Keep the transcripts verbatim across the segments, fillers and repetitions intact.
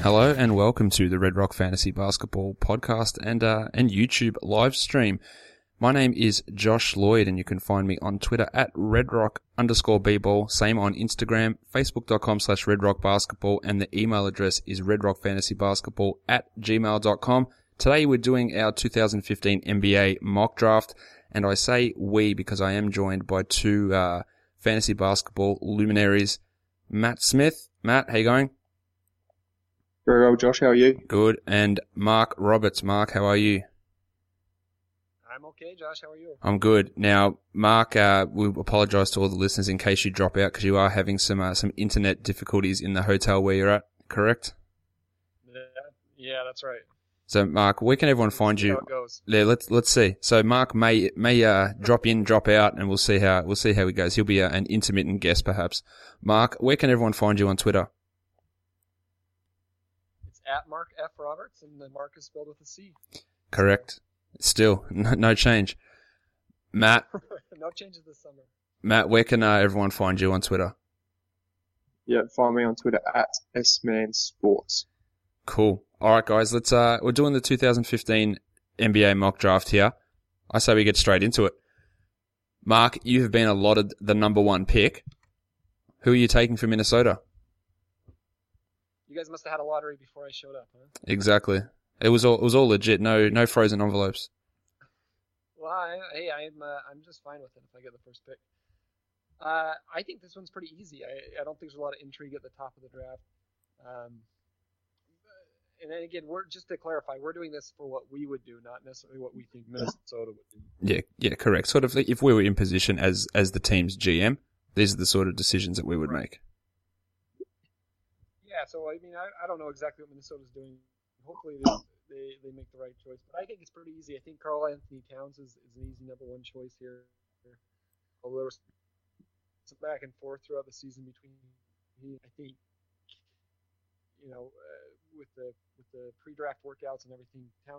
Hello and welcome to the Red Rock Fantasy Basketball podcast and uh, and YouTube live stream. My name is Josh Lloyd and you can find me on Twitter at redrock underscore bball, same on Instagram, facebook.com slash redrockbasketball, and the email address is redrockfantasybasketball at gmail dot com. Today we're doing our two thousand fifteen N B A mock draft, and I say we because I am joined by two uh, fantasy basketball luminaries, Matt Smith. Matt, how you going? Very well, Josh. How are you? Good. And Mark Roberts. Mark, how are you? I'm okay, Josh. How are you? I'm good. Now, Mark, uh, we apologise to all the listeners in case you drop out because you are having some uh, some internet difficulties in the hotel where you're at, correct? Yeah, yeah, that's right. So, Mark, where can everyone find See you? how it goes. Yeah, let's let's see. So, Mark may may uh, drop in, drop out, and we'll see how we'll see how he goes. He'll be uh, an intermittent guest, perhaps. Mark, where can everyone find you on Twitter? It's at Mark F. Roberts, and the Mark is spelled with a C. Correct. Still, no, no change. Matt, No changes this summer. Matt, where can uh, everyone find you on Twitter? Yeah, find me on Twitter at S Man Sports. Cool. All right, guys. Let's. Uh, we're doing the two thousand fifteen N B A mock draft here. I say we get straight into it. Mark, you have been allotted the number one pick. Who are you taking for Minnesota? You guys must have had a lottery before I showed up, huh? Exactly. It was all. It was all legit. No, no frozen envelopes. Well, I, hey, I'm uh, I'm just fine with it if I get the first pick. Uh, I think this one's pretty easy. I, I don't think there's a lot of intrigue at the top of the draft. Um, and then again, we're just to clarify, we're doing this for what we would do, not necessarily what we think Minnesota would do. Yeah, yeah, correct. Sort of, if we were in position as as the team's G M, these are the sort of decisions that we would Right. make. Yeah, so I mean, I, I don't know exactly what Minnesota's doing. Hopefully they, they, they make the right choice. But I think it's pretty easy. I think Karl Anthony Towns is, is an easy number one choice here. Although there was some back and forth throughout the season between he, I think, you know, uh, with the with the pre-draft workouts and everything, Towns,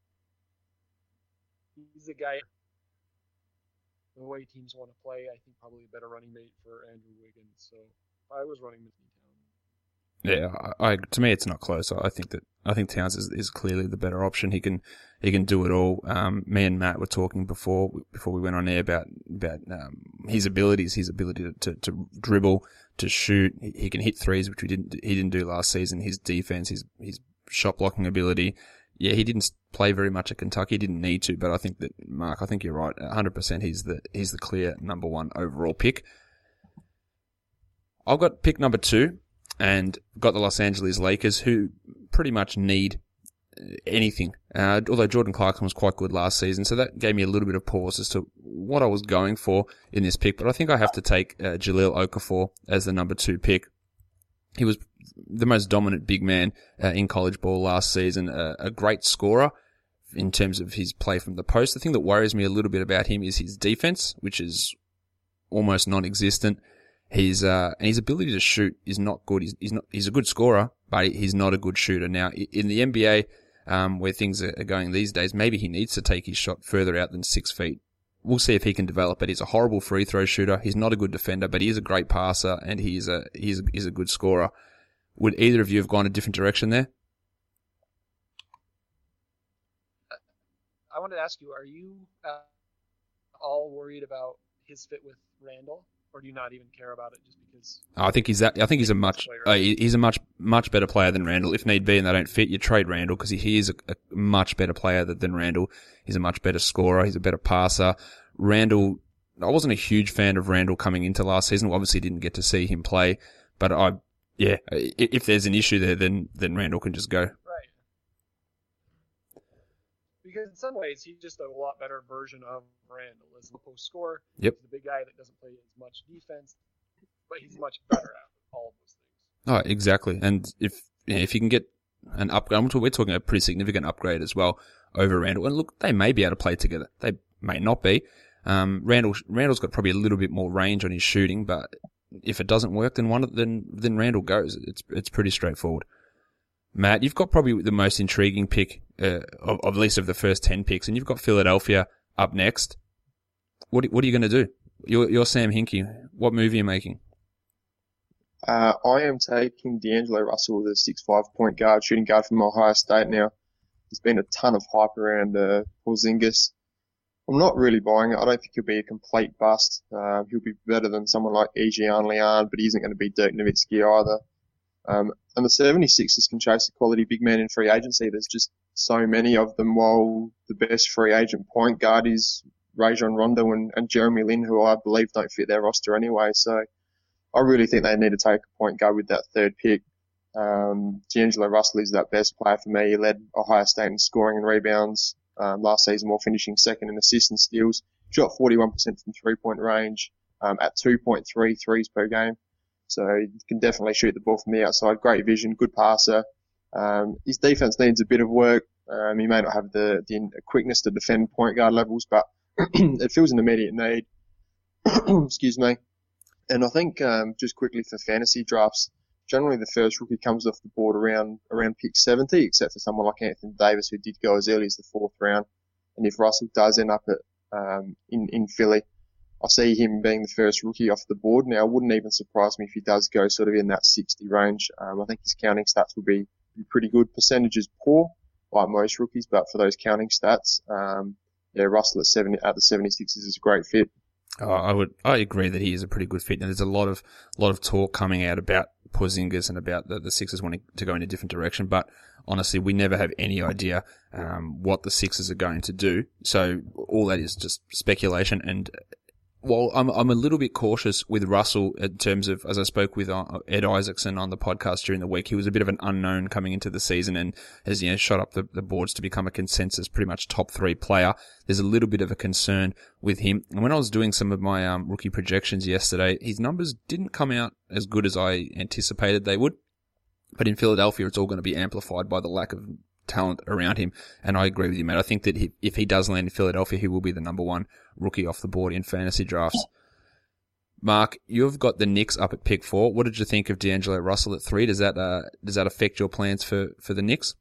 he's a guy. The way teams want to play, I think probably a better running mate for Andrew Wiggins. So if I was running Minnesota. Yeah, I, I to me it's not close. I think that I think Towns is, is clearly the better option. He can he can do it all. Um, me and Matt were talking before before we went on air about about um, his abilities, his ability to, to, to dribble, to shoot. He, he can hit threes, which we didn't he didn't do last season. His defense, his his shot blocking ability. Yeah, he didn't play very much at Kentucky. He didn't need to, but I think that Mark, I think you're right. one hundred percent. He's the he's the clear number one overall pick. I've got pick number two. And got the Los Angeles Lakers, who pretty much need anything. Uh, although Jordan Clarkson was quite good last season, so that gave me a little bit of pause as to what I was going for in this pick. But I think I have to take uh, Jahlil Okafor as the number two pick. He was the most dominant big man uh, in college ball last season, uh, a great scorer in terms of his play from the post. The thing that worries me a little bit about him is his defense, which is almost non-existent. He's uh, and his ability to shoot is not good. He's, he's not. He's a good scorer, but he's not a good shooter. Now, in the N B A, um, where things are going these days, maybe he needs to take his shot further out than six feet. We'll see if he can develop it. He's a horrible free throw shooter. He's not a good defender, but he is a great passer, and he's a he's a, he's a good scorer. Would either of you have gone a different direction there? I wanted to ask you: are you uh, all worried about his fit with Randall? Or do you not even care about it just because? I think he's that. I think he's a much. Uh, he's a much much better player than Randall. If need be, and they don't fit, you trade Randall because he, he is a, a much better player than Randall. He's a much better scorer. He's a better passer. Randall. I wasn't a huge fan of Randall coming into last season. We obviously didn't get to see him play, but I, yeah, if there's an issue there, then then Randall can just go. Right. Because in some ways, he's just a lot better version of Randall as a post scorer. Yep. He's the big guy that doesn't play as much defense, but he's much better at all of those things. Oh, exactly. And if if you can get an upgrade, we're talking a pretty significant upgrade as well over Randall. And look, they may be able to play together. They may not be. Um, Randall Randall's got probably a little bit more range on his shooting, but if it doesn't work, then one of, then then Randall goes. It's it's pretty straightforward. Matt, you've got probably the most intriguing pick, uh, of, of at least of the first ten picks, and you've got Philadelphia up next. What what are you going to do? You're, you're Sam Hinkie. What move are you making? Uh, I am taking D'Angelo Russell, the six five point guard, shooting guard from Ohio State now. There's been a ton of hype around uh, Porzingis. I'm not really buying it. I don't think he'll be a complete bust. Uh, he'll be better than someone like Ejian Lian, but he isn't going to be Dirk Nowitzki either. Um, and the seventy-sixers can chase a quality big man in free agency. There's just so many of them, while the best free agent point guard is Rajon Rondo and, and Jeremy Lin, who I believe don't fit their roster anyway. So I really think they need to take a point guard with that third pick. Um, D'Angelo Russell is that best player for me. He led Ohio State in scoring and rebounds um, last season, while finishing second in assists and steals. Shot forty-one percent from three-point range um, at two point three threes per game. So he can definitely shoot the ball from the outside. Great vision, good passer. Um, his defense needs a bit of work. Um, he may not have the, the quickness to defend point guard levels, but it feels an immediate need. Excuse me. And I think um, just quickly for fantasy drafts, generally the first rookie comes off the board around around pick seventy, except for someone like Anthony Davis, who did go as early as the fourth round. And if Russell does end up at um, in in Philly, I see him being the first rookie off the board. Now, it wouldn't even surprise me if he does go sort of in that sixty range. Um, I think his counting stats will be, be pretty good. Percentage is poor, like most rookies, but for those counting stats, um, yeah, Russell at seventy at the seventy-sixers is a great fit. Oh, I would, I agree that he is a pretty good fit. And there's a lot of, lot of talk coming out about Porzingis and about the, the Sixers wanting to go in a different direction. But honestly, we never have any idea, um, what the Sixers are going to do. So all that is just speculation. And while I'm, I'm a little bit cautious with Russell in terms of, as I spoke with uh, Ed Isaacson on the podcast during the week, he was a bit of an unknown coming into the season and has, you know, shot up the, the boards to become a consensus pretty much top three player. There's a little bit of a concern with him. And when I was doing some of my um, rookie projections yesterday, his numbers didn't come out as good as I anticipated they would. But in Philadelphia, it's all going to be amplified by the lack of talent around him. And I agree with you, mate. I think that he, if he does land in Philadelphia, he will be the number one rookie off the board in fantasy drafts. Mark, you've got the Knicks up at pick four. What did you think of D'Angelo Russell at three? Does that, uh, does that affect your plans for, for the Knicks?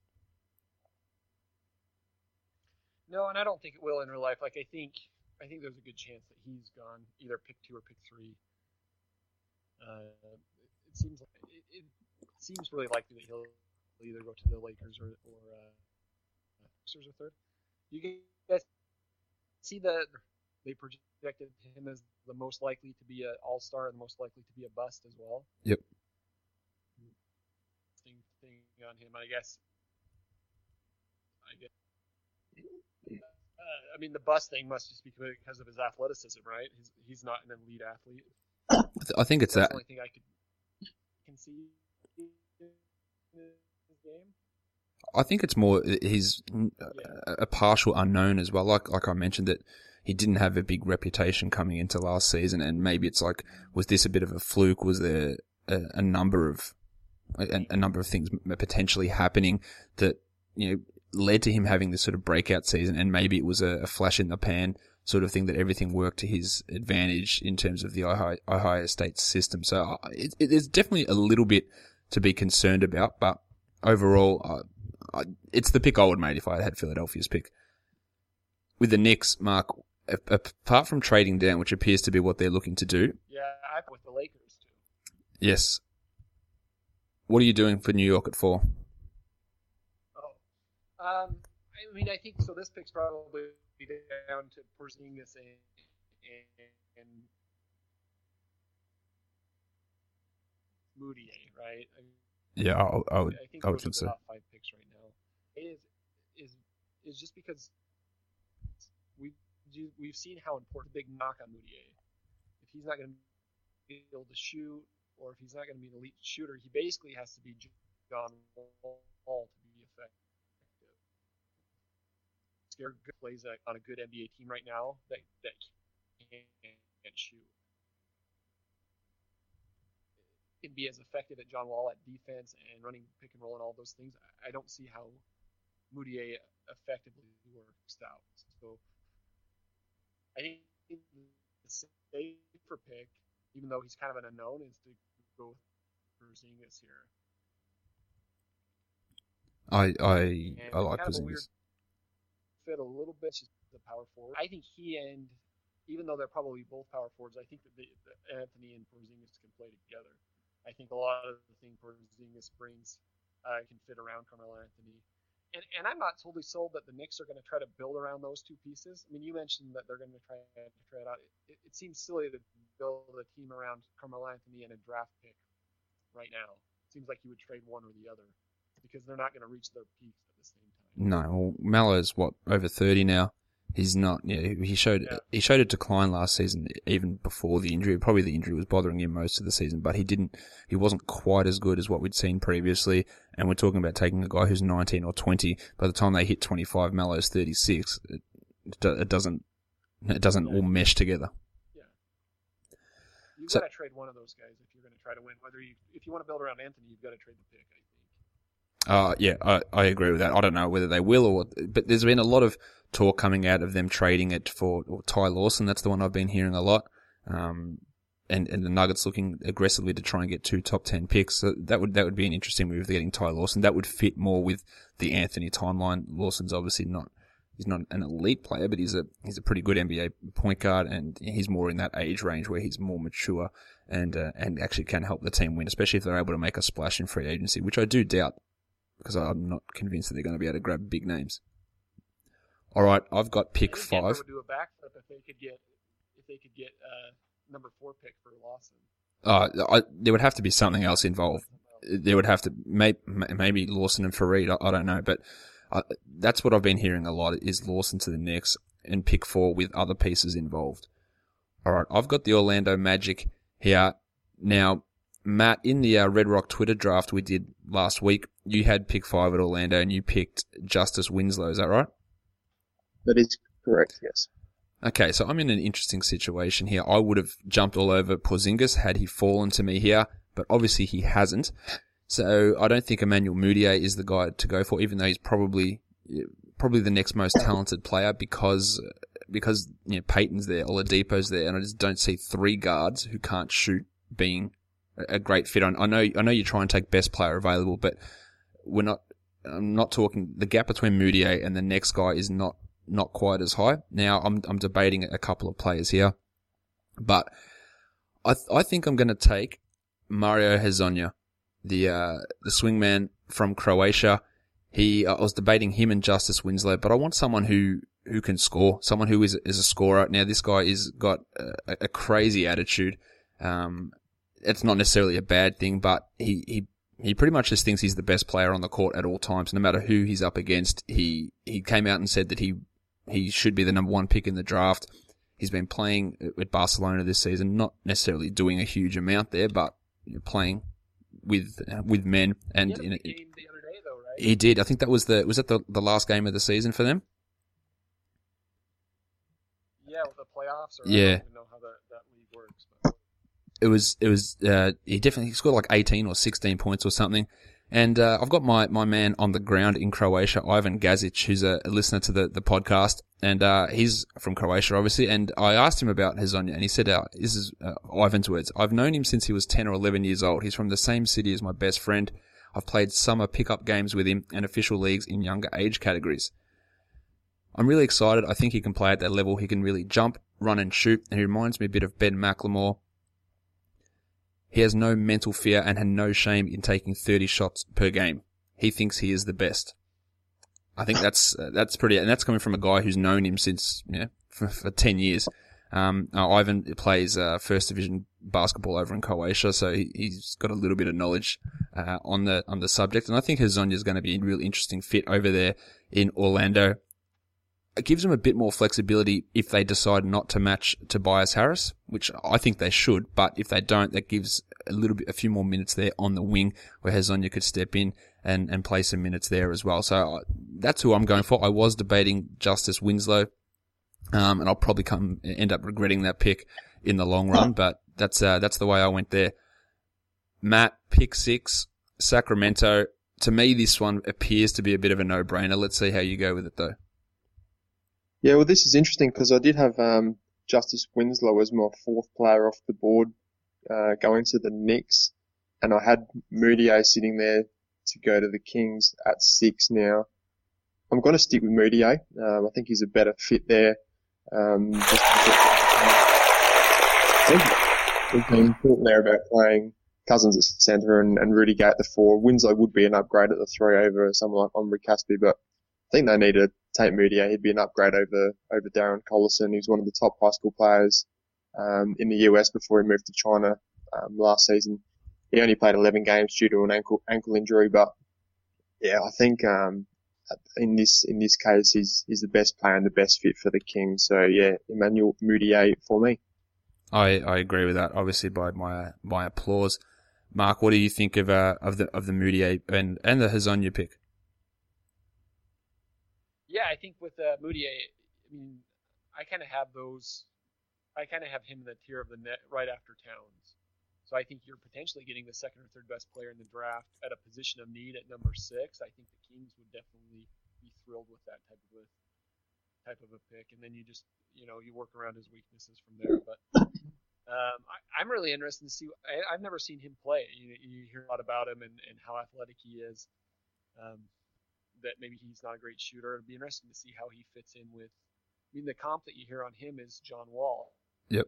No, and I don't think it will in real life. Like, I think, I think there's a good chance that he's gone either pick two or pick three. Uh, it seems like, it, it seems really likely that he'll either go to the Lakers or or uh, Sixers or third. You guys see that they projected him as the most likely to be an all-star and the most likely to be a bust as well. Yep. Thing, thing on him, I guess. I guess. Uh, I mean, the bust thing must just be because of his athleticism, right? He's he's not an elite athlete. I think it's That's that. the only thing I could can see in his game. I think it's more he's a partial unknown as well. Like like I mentioned that he didn't have a big reputation coming into last season, and maybe it's like, was this a bit of a fluke? Was there a, a number of a, a number of things potentially happening that, you know, led to him having this sort of breakout season? And maybe it was a, a flash in the pan sort of thing that everything worked to his advantage in terms of the Ohio, Ohio State system. So it, it, there's definitely a little bit to be concerned about, but overall, uh, I, it's the pick I would have made if I had had Philadelphia's pick. With the Knicks, Mark, apart from trading down, which appears to be what they're looking to do. Yeah, I'm with the Lakers too. Yes. What are you doing for New York at four? Oh, um, I mean, I think so. This pick's probably down to Porzingis and, and, and Moody, right? I mean, Yeah, I, I would. I think I would those think are the so. top five picks right now. It is is is just because we we've seen how important big knock on Moutier. If he's not going to be able to shoot, or if he's not going to be an elite shooter, he basically has to be John Wall to be effective. Scare good plays on a good N B A team right now that that can't shoot. Can be as effective at John Wall at defense and running pick and roll and all those things. I don't see how Moutier effectively works out. So I think the safer pick, even though he's kind of an unknown, is to go with Porzingis here. I I And I like kind of a weird Porzingis. fit a little bit just the power forward. I think he and even though they're probably both power forwards, I think that, the, that Anthony and Porzingis can play together. I think a lot of the thing Porzingis brings uh, can fit around Carmelo Anthony. And, and I'm not totally sold that the Knicks are going to try to build around those two pieces. I mean, you mentioned that they're going to try to trade out. It, it seems silly to build a team around Carmelo Anthony and a draft pick right now. It seems like you would trade one or the other because they're not going to reach their peaks at the same time. No, well, Melo's what, over thirty now. He's not. Yeah, he showed yeah. he showed a decline last season, even before the injury. Probably the injury was bothering him most of the season, but he didn't. He wasn't quite as good as what we'd seen previously. And we're talking about taking a guy who's nineteen or twenty. By the time they hit twenty-five, Melo's thirty-six. It, it doesn't. It doesn't all mesh together. Yeah. You've So- got to trade one of those guys if you're going to try to win. Whether you, if you want to build around Anthony, you've got to trade the pick. I think. Uh, yeah, I, I agree with that. I don't know whether they will or, but there's been a lot of talk coming out of them trading it for or Ty Lawson. That's the one I've been hearing a lot. Um, and, and the Nuggets looking aggressively to try and get two top ten picks. So that would, that would be an interesting move, getting Ty Lawson. That would fit more with the Anthony timeline. Lawson's obviously not, he's not an elite player, but he's a, he's a pretty good N B A point guard, and he's more in that age range where he's more mature and, uh, and actually can help the team win, especially if they're able to make a splash in free agency, which I do doubt, because I'm not convinced that they're going to be able to grab big names. All right, I've got pick I think Denver five. would do a backflip if they could get if they could get uh, number four pick for Lawson. Uh, I, there would have to be something else involved. There would have to may, maybe Lawson and Fareed. I, I don't know, but uh, that's what I've been hearing a lot is Lawson to the Knicks and pick four with other pieces involved. All right, I've got the Orlando Magic here now. Matt, in the uh, Red Rock Twitter draft we did last week, you had pick five at Orlando and you picked Justice Winslow. Is that right? That is correct, yes. Okay, so I'm in an interesting situation here. I would have jumped all over Porzingis had he fallen to me here, but obviously he hasn't. So I don't think Emmanuel Mudiay is the guy to go for, even though he's probably probably the next most talented player because because you know Peyton's there, Oladipo's there, and I just don't see three guards who can't shoot being a great fit. I know I know you try and take best player available, but we're not. I'm not talking. The gap between Mudiay and the next guy is not. Not quite as high. Now, I'm I'm debating a couple of players here, but I th- I think I'm going to take Mario Hezonja, the uh, the swingman from Croatia. He I was debating him and Justice Winslow, but I want someone who, who can score, someone who is is a scorer. Now, this guy is got a, a crazy attitude. Um, it's not necessarily a bad thing, but he he. He pretty much just thinks he's the best player on the court at all times, no matter who he's up against. He he came out and said that he he should be the number one pick in the draft. He's been playing at Barcelona this season, not necessarily doing a huge amount there, but you know, playing with uh, with men. And he had a you know, big game the other day, though, right? he did. I think that was the was that the, the last game of the season for them. Yeah, with the playoffs. Or Yeah. I don't even know how that, that league works. But. It was, it was, uh, he definitely he scored like eighteen or sixteen points or something. And, uh, I've got my, my man on the ground in Croatia, Ivan Gazic, who's a, a listener to the, the podcast. And, uh, he's from Croatia, obviously. And I asked him about Hezonja and he said, uh, this is, uh, Ivan's words. I've known him since he was ten or eleven years old. He's from the same city as my best friend. I've played summer pickup games with him and official leagues in younger age categories. I'm really excited. I think he can play at that level. He can really jump, run and shoot. And he reminds me a bit of Ben McLemore. He has no mental fear and had no shame in taking thirty shots per game. He thinks he is the best. I think that's uh, that's pretty, and that's coming from a guy who's known him since you know for, for ten years. Um, uh, Ivan plays uh, first division basketball over in Croatia, so he, he's got a little bit of knowledge uh, on the on the subject, and I think Hezonja is going to be a real interesting fit over there in Orlando. It gives them a bit more flexibility if they decide not to match Tobias Harris, which I think they should, but if they don't, that gives a little bit, a few more minutes there on the wing where Hezonja could step in and, and play some minutes there as well. So that's who I'm going for. I was debating Justice Winslow, um, and I'll probably come, end up regretting that pick in the long run, but that's, uh, that's the way I went there. Matt, pick six, Sacramento. To me, this one appears to be a bit of a no-brainer. Let's see how you go with it though. Yeah, well, this is interesting because I did have um, Justice Winslow as my fourth player off the board uh, going to the Knicks, and I had Mudiay sitting there to go to the Kings at six now. I'm going to stick with Mudiay. Um, I think he's a better fit there. Um, just we've been talking there about playing Cousins at centre and, and Rudy Gay at the four. Winslow would be an upgrade at the three over someone like Omri Caspi, but I think they need to take Moutier. He'd be an upgrade over over Darren Collison, who's one of the top high school players um, in the U S before he moved to China um, last season. He only played eleven games due to an ankle ankle injury, but yeah, I think um, in this in this case, he's he's the best player and the best fit for the Kings. So yeah, Emmanuel Moutier for me. I, I agree with that. Obviously, by my my applause. Mark, what do you think of uh, of the of the Moutier and and the Hezonja pick? Yeah, I think with uh, Moutier, I mean, I kind of have those. I kind of have him in the tier of the net right after Towns. So I think you're potentially getting the second or third best player in the draft at a position of need at number six. I think the Kings would definitely be thrilled with that type of a type of a pick, and then you just you know you work around his weaknesses from there. But um, I, I'm really interested to see. I, I've never seen him play. You, you hear a lot about him and, and how athletic he is. Um, that maybe he's not a great shooter. It'd be interesting to see how he fits in with. I mean, the comp that you hear on him is John Wall. Yep.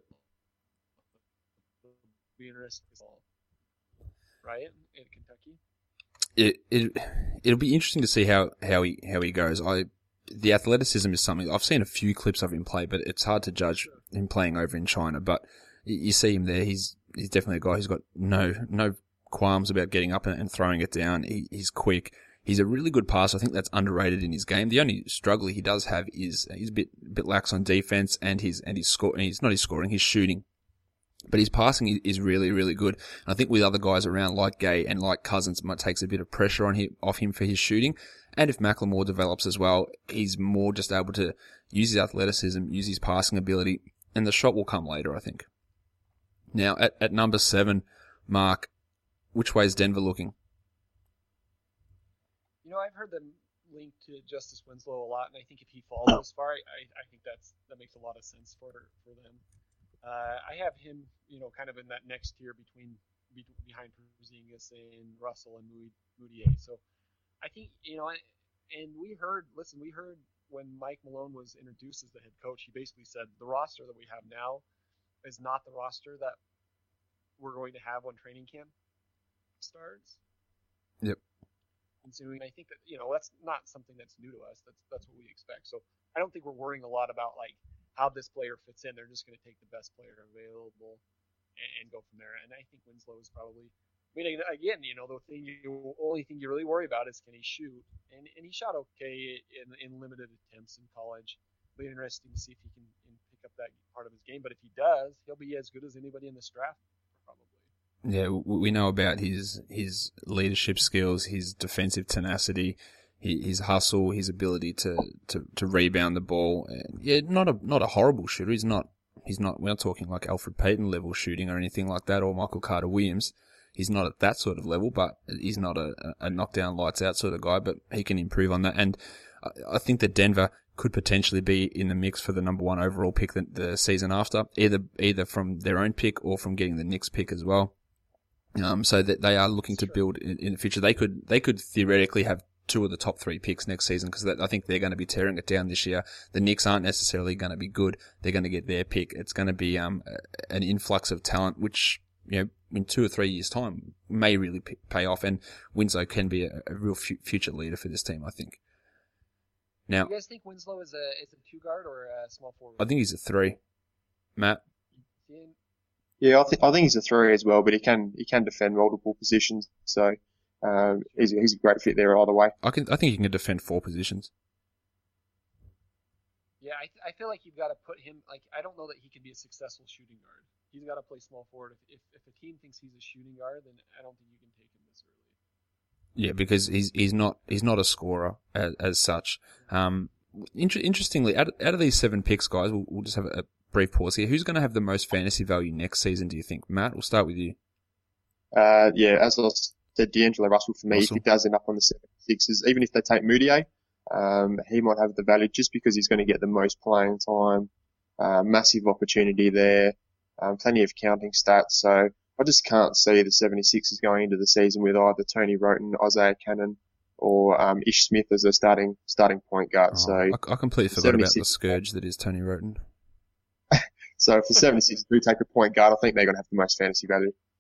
Be interesting, right? In Kentucky. It it it'll be interesting to see how, how he how he goes. I the athleticism is something I've seen a few clips of him play, but it's hard to judge sure. him playing over in China. But you, you see him there. He's he's definitely a guy who's got no no qualms about getting up and, and throwing it down. He, he's quick. He's a really good passer. I think that's underrated in his game. The only struggle he does have is he's a bit a bit lax on defense and his and his score. He's not his scoring. His shooting. But his passing is really, really good. And I think with other guys around like Gay and like Cousins, it takes a bit of pressure on him, off him for his shooting. And if Macklemore develops as well, he's more just able to use his athleticism, use his passing ability, and the shot will come later, I think. Now, at, at number seven, Mark, which way is Denver looking? You know, I've heard them linked to Justice Winslow a lot, and I think if he falls this far, I, I think that's that makes a lot of sense for for them. Uh, I have him, you know, kind of in that next tier between be, behind Porzingis and Russell and Moutier. So I think, you know, and we heard, listen, we heard when Mike Malone was introduced as the head coach, he basically said the roster that we have now is not the roster that we're going to have when training camp starts. Yep. And so I think that, you know, that's not something that's new to us. That's that's what we expect. So I don't think we're worrying a lot about like how this player fits in. They're just going to take the best player available and, and go from there. And I think Winslow is probably, I mean, again, you know, the thing you, only thing you really worry about is can he shoot? And and he shot okay in, in limited attempts in college. It'll be interesting to see if he can, can pick up that part of his game. But if he does, he'll be as good as anybody in this draft, probably. Yeah, we know about his his leadership skills, his defensive tenacity, his hustle, his ability to, to, to rebound the ball. And yeah, not a not a horrible shooter. He's not he's not. We're not talking like Alfred Payton level shooting or anything like that, or Michael Carter Williams. He's not at that sort of level, but he's not a, a knockdown lights out sort of guy. But he can improve on that. And I, I think that Denver could potentially be in the mix for the number one overall pick the, the season after, either either from their own pick or from getting the Knicks pick as well. Um, so that they are looking to build in, in the future. They could they could theoretically have two of the top three picks next season because I think they're going to be tearing it down this year. The Knicks aren't necessarily going to be good. They're going to get their pick. It's going to be um an influx of talent, which, you know, in two or three years' time may really p- pay off. And Winslow can be a, a real f- future leader for this team, I think. Now, do you guys think Winslow is a is a two guard or a small forward? I think he's a three. Matt? Yeah, I think I think he's a three as well, but he can he can defend multiple positions, so um, he's he's a great fit there either way. I can I think he can defend four positions. Yeah, I I feel like you've got to put him like I don't know that he can be a successful shooting guard. He's got to play small forward. If, if if a team thinks he's a shooting guard, then I don't think you can take him this early. Yeah, because he's he's not he's not a scorer as, as such. Um, inter- interestingly, out of, out of these seven picks, guys, we'll, we'll just have a, a brief pause here. Who's going to have the most fantasy value next season, do you think? Matt, we'll start with you. Uh, yeah, as I said, D'Angelo Russell for me, Russell. if he does end up on the seventy-sixers, even if they take Moutier, um, he might have the value just because he's going to get the most playing time, uh, massive opportunity there, um, plenty of counting stats. So I just can't see the seventy-sixers going into the season with either Tony Roten, Isaiah Cannon, or um, Ish Smith as a starting starting point guard. Oh, so I, I completely forgot about the scourge that is Tony Roten. So if the seventy-sixers do take a point guard, I think they're going to have the most fantasy value.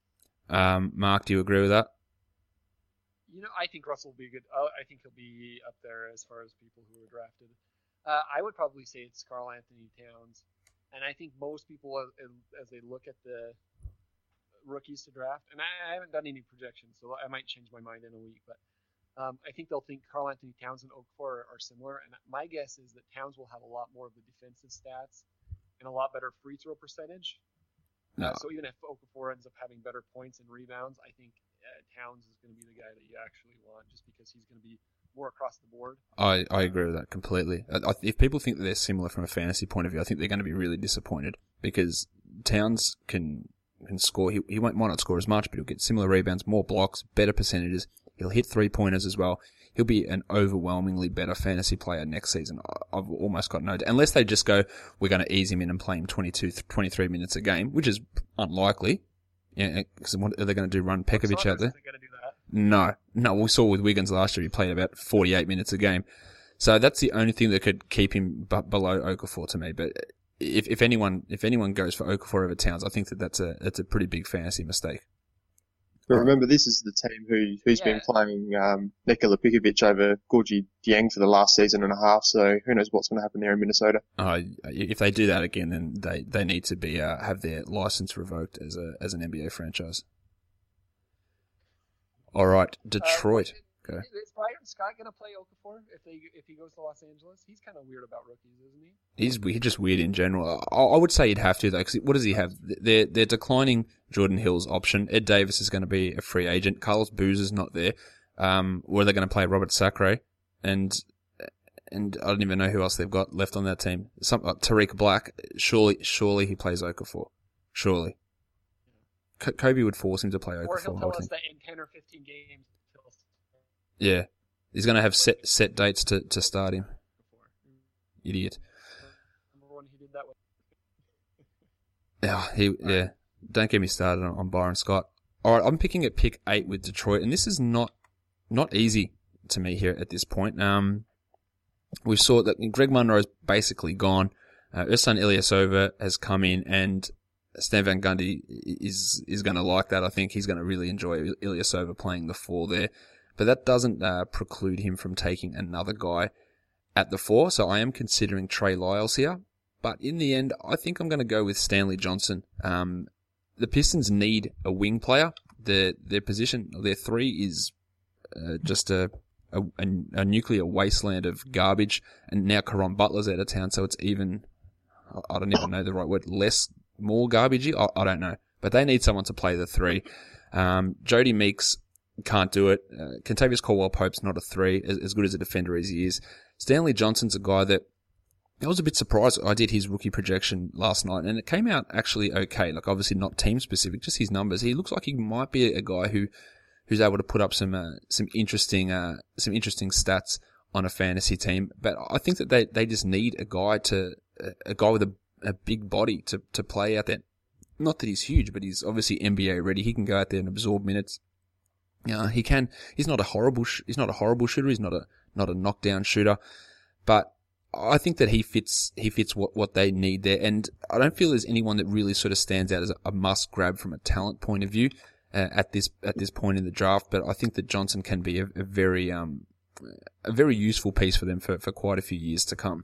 Um, Mark, do you agree with that? You know, I think Russell will be good. Uh, I think he'll be up there as far as people who were drafted. Uh, I would probably say it's Karl Anthony Towns, and I think most people, as, as they look at the rookies to draft, and I, I haven't done any projections, so I might change my mind in a week, but um, I think they'll think Karl Anthony Towns and Okafor are, are similar, and my guess is that Towns will have a lot more of the defensive stats and a lot better free throw percentage. No. Uh, so even if Okafor ends up having better points and rebounds, I think uh, Towns is going to be the guy that you actually want, just because he's going to be more across the board. I, I agree with that completely. I, if people think that they're similar from a fantasy point of view, I think they're going to be really disappointed, because Towns can can score. He, he won't might not score as much, but he'll get similar rebounds, more blocks, better percentages. He'll hit three pointers as well. He'll be an overwhelmingly better fantasy player next season. I've almost got no doubt. Unless they just go, we're going to ease him in and play him twenty-two, twenty-three minutes a game, which is unlikely. Yeah, because what are they going to do? Run Pekovic out there? Going to do that. No, no. We saw with Wiggins last year, he played about forty-eight minutes a game. So that's the only thing that could keep him b- below Okafor to me. But if if anyone if anyone goes for Okafor over Towns, I think that that's a that's a pretty big fantasy mistake. But remember, this is the team who, who's Yeah. been playing um, Nikola Pekovic over Gorgie Dieng for the last season and a half, so who knows what's going to happen there in Minnesota. Uh, if they do that again, then they, they need to be uh, have their license revoked as a as an N B A franchise. All right, Detroit. Uh, Go. Is Byron Scott going to play Okafor if they if he goes to Los Angeles? He's kind of weird about rookies, isn't he? He's he's just weird in general. I, I would say he'd have to though, because what does he have? They're they're declining Jordan Hill's option. Ed Davis is going to be a free agent. Carlos Boozer's not there. Um, or they're going to play Robert Sacre, and and I don't even know who else they've got left on that team. Some uh, Tariq Black. Surely surely he plays Okafor. Surely. C- Kobe would force him to play Okafor. Or he'll I tell would us think. that in ten or fifteen games. he'll Yeah, he's going to have set set dates to to start him. Okafor. Idiot. Remember when he did that with Yeah, he yeah. Don't get me started on, on Byron Scott. All right, I'm picking at pick eight with Detroit, and this is not not easy to me here at this point. Um, we saw that Greg Monroe's basically gone. Uh, Ersan Ilyasova has come in, and Stan Van Gundy is is going to like that. I think he's going to really enjoy Ilyasova playing the four there. But that doesn't uh, preclude him from taking another guy at the four. So I am considering Trey Lyles here. But in the end, I think I'm going to go with Stanley Johnson. Um, the Pistons need a wing player. Their their position, their three is uh, just a, a a nuclear wasteland of garbage. And now Caron Butler's out of town, so it's even, I don't even know the right word, less, more garbagey. I, I don't know. But they need someone to play the three. Um, Jody Meeks can't do it. Uh, Kentavious Caldwell-Pope's not a three, as, as good as a defender as he is. Stanley Johnson's a guy that I was a bit surprised. I did his rookie projection last night, and it came out actually okay. Like, obviously not team specific, just his numbers. He looks like he might be a guy who, who's able to put up some, uh, some interesting, uh, some interesting stats on a fantasy team. But I think that they, they just need a guy to, a guy with a, a big body to, to play out there. Not that he's huge, but he's obviously N B A ready. He can go out there and absorb minutes. Yeah, he can. He's not a horrible. Sh- he's not a horrible shooter. He's not a not a knockdown shooter, but I think that he fits. He fits what, what they need there, and I don't feel there's anyone that really sort of stands out as a, a must grab from a talent point of view uh, at this at this point in the draft. But I think that Johnson can be a, a very um a very useful piece for them for, for quite a few years to come.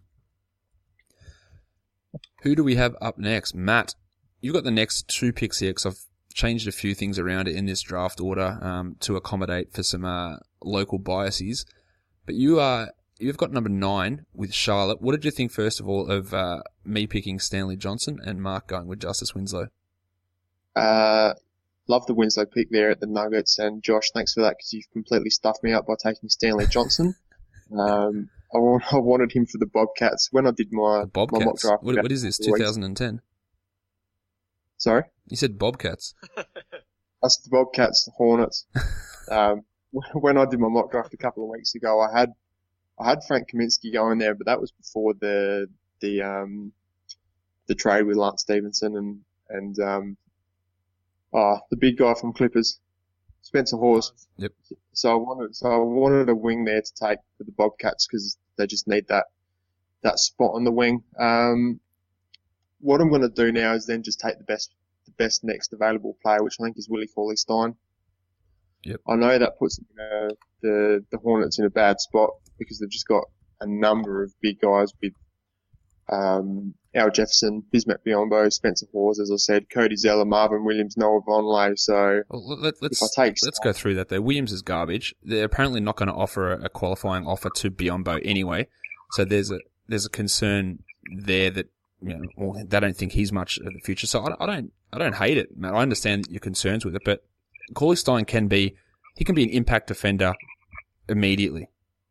Who do we have up next, Matt? You've got the next two picks here because I've changed a few things around it in this draft order um, to accommodate for some uh, local biases. But you are you've got number nine with Charlotte. What did you think first of all of uh, me picking Stanley Johnson and Mark going with Justice Winslow? Uh, love the Winslow pick there at the Nuggets, and Josh, thanks for that because you've completely stuffed me up by taking Stanley Johnson. um, I, want, I wanted him for the Bobcats when I did my, The Bobcats. my mock draft. What, what is this? Weeks. twenty ten. Sorry, You said Bobcats. that's the Bobcats, the Hornets. um, when I did my mock draft a couple of weeks ago, I had I had Frank Kaminsky going there, but that was before the the um the trade with Lance Stevenson and and um ah the big guy from Clippers, Spencer Hawes. Yep. So I wanted so I wanted a wing there to take for the Bobcats because they just need that that spot on the wing. Um, what I'm going to do now is then just take the best the the best next available player, which I think is Willie Cauley-Stein. Yep. I know that puts uh, the the Hornets in a bad spot because they've just got a number of big guys with um, Al Jefferson, Bismack Biyombo, Spencer Hawes, as I said, Cody Zeller, Marvin Williams, Noah Vonleh. So well, let, let's if I take let's go through that there. Williams is garbage. They're apparently not going to offer a, a qualifying offer to Biyombo anyway. So there's a there's a concern there that you know well, they don't think he's much of the future. So I, I don't I don't hate it, man. I understand your concerns with it, but Cauley-Stein can be he can be an impact defender immediately.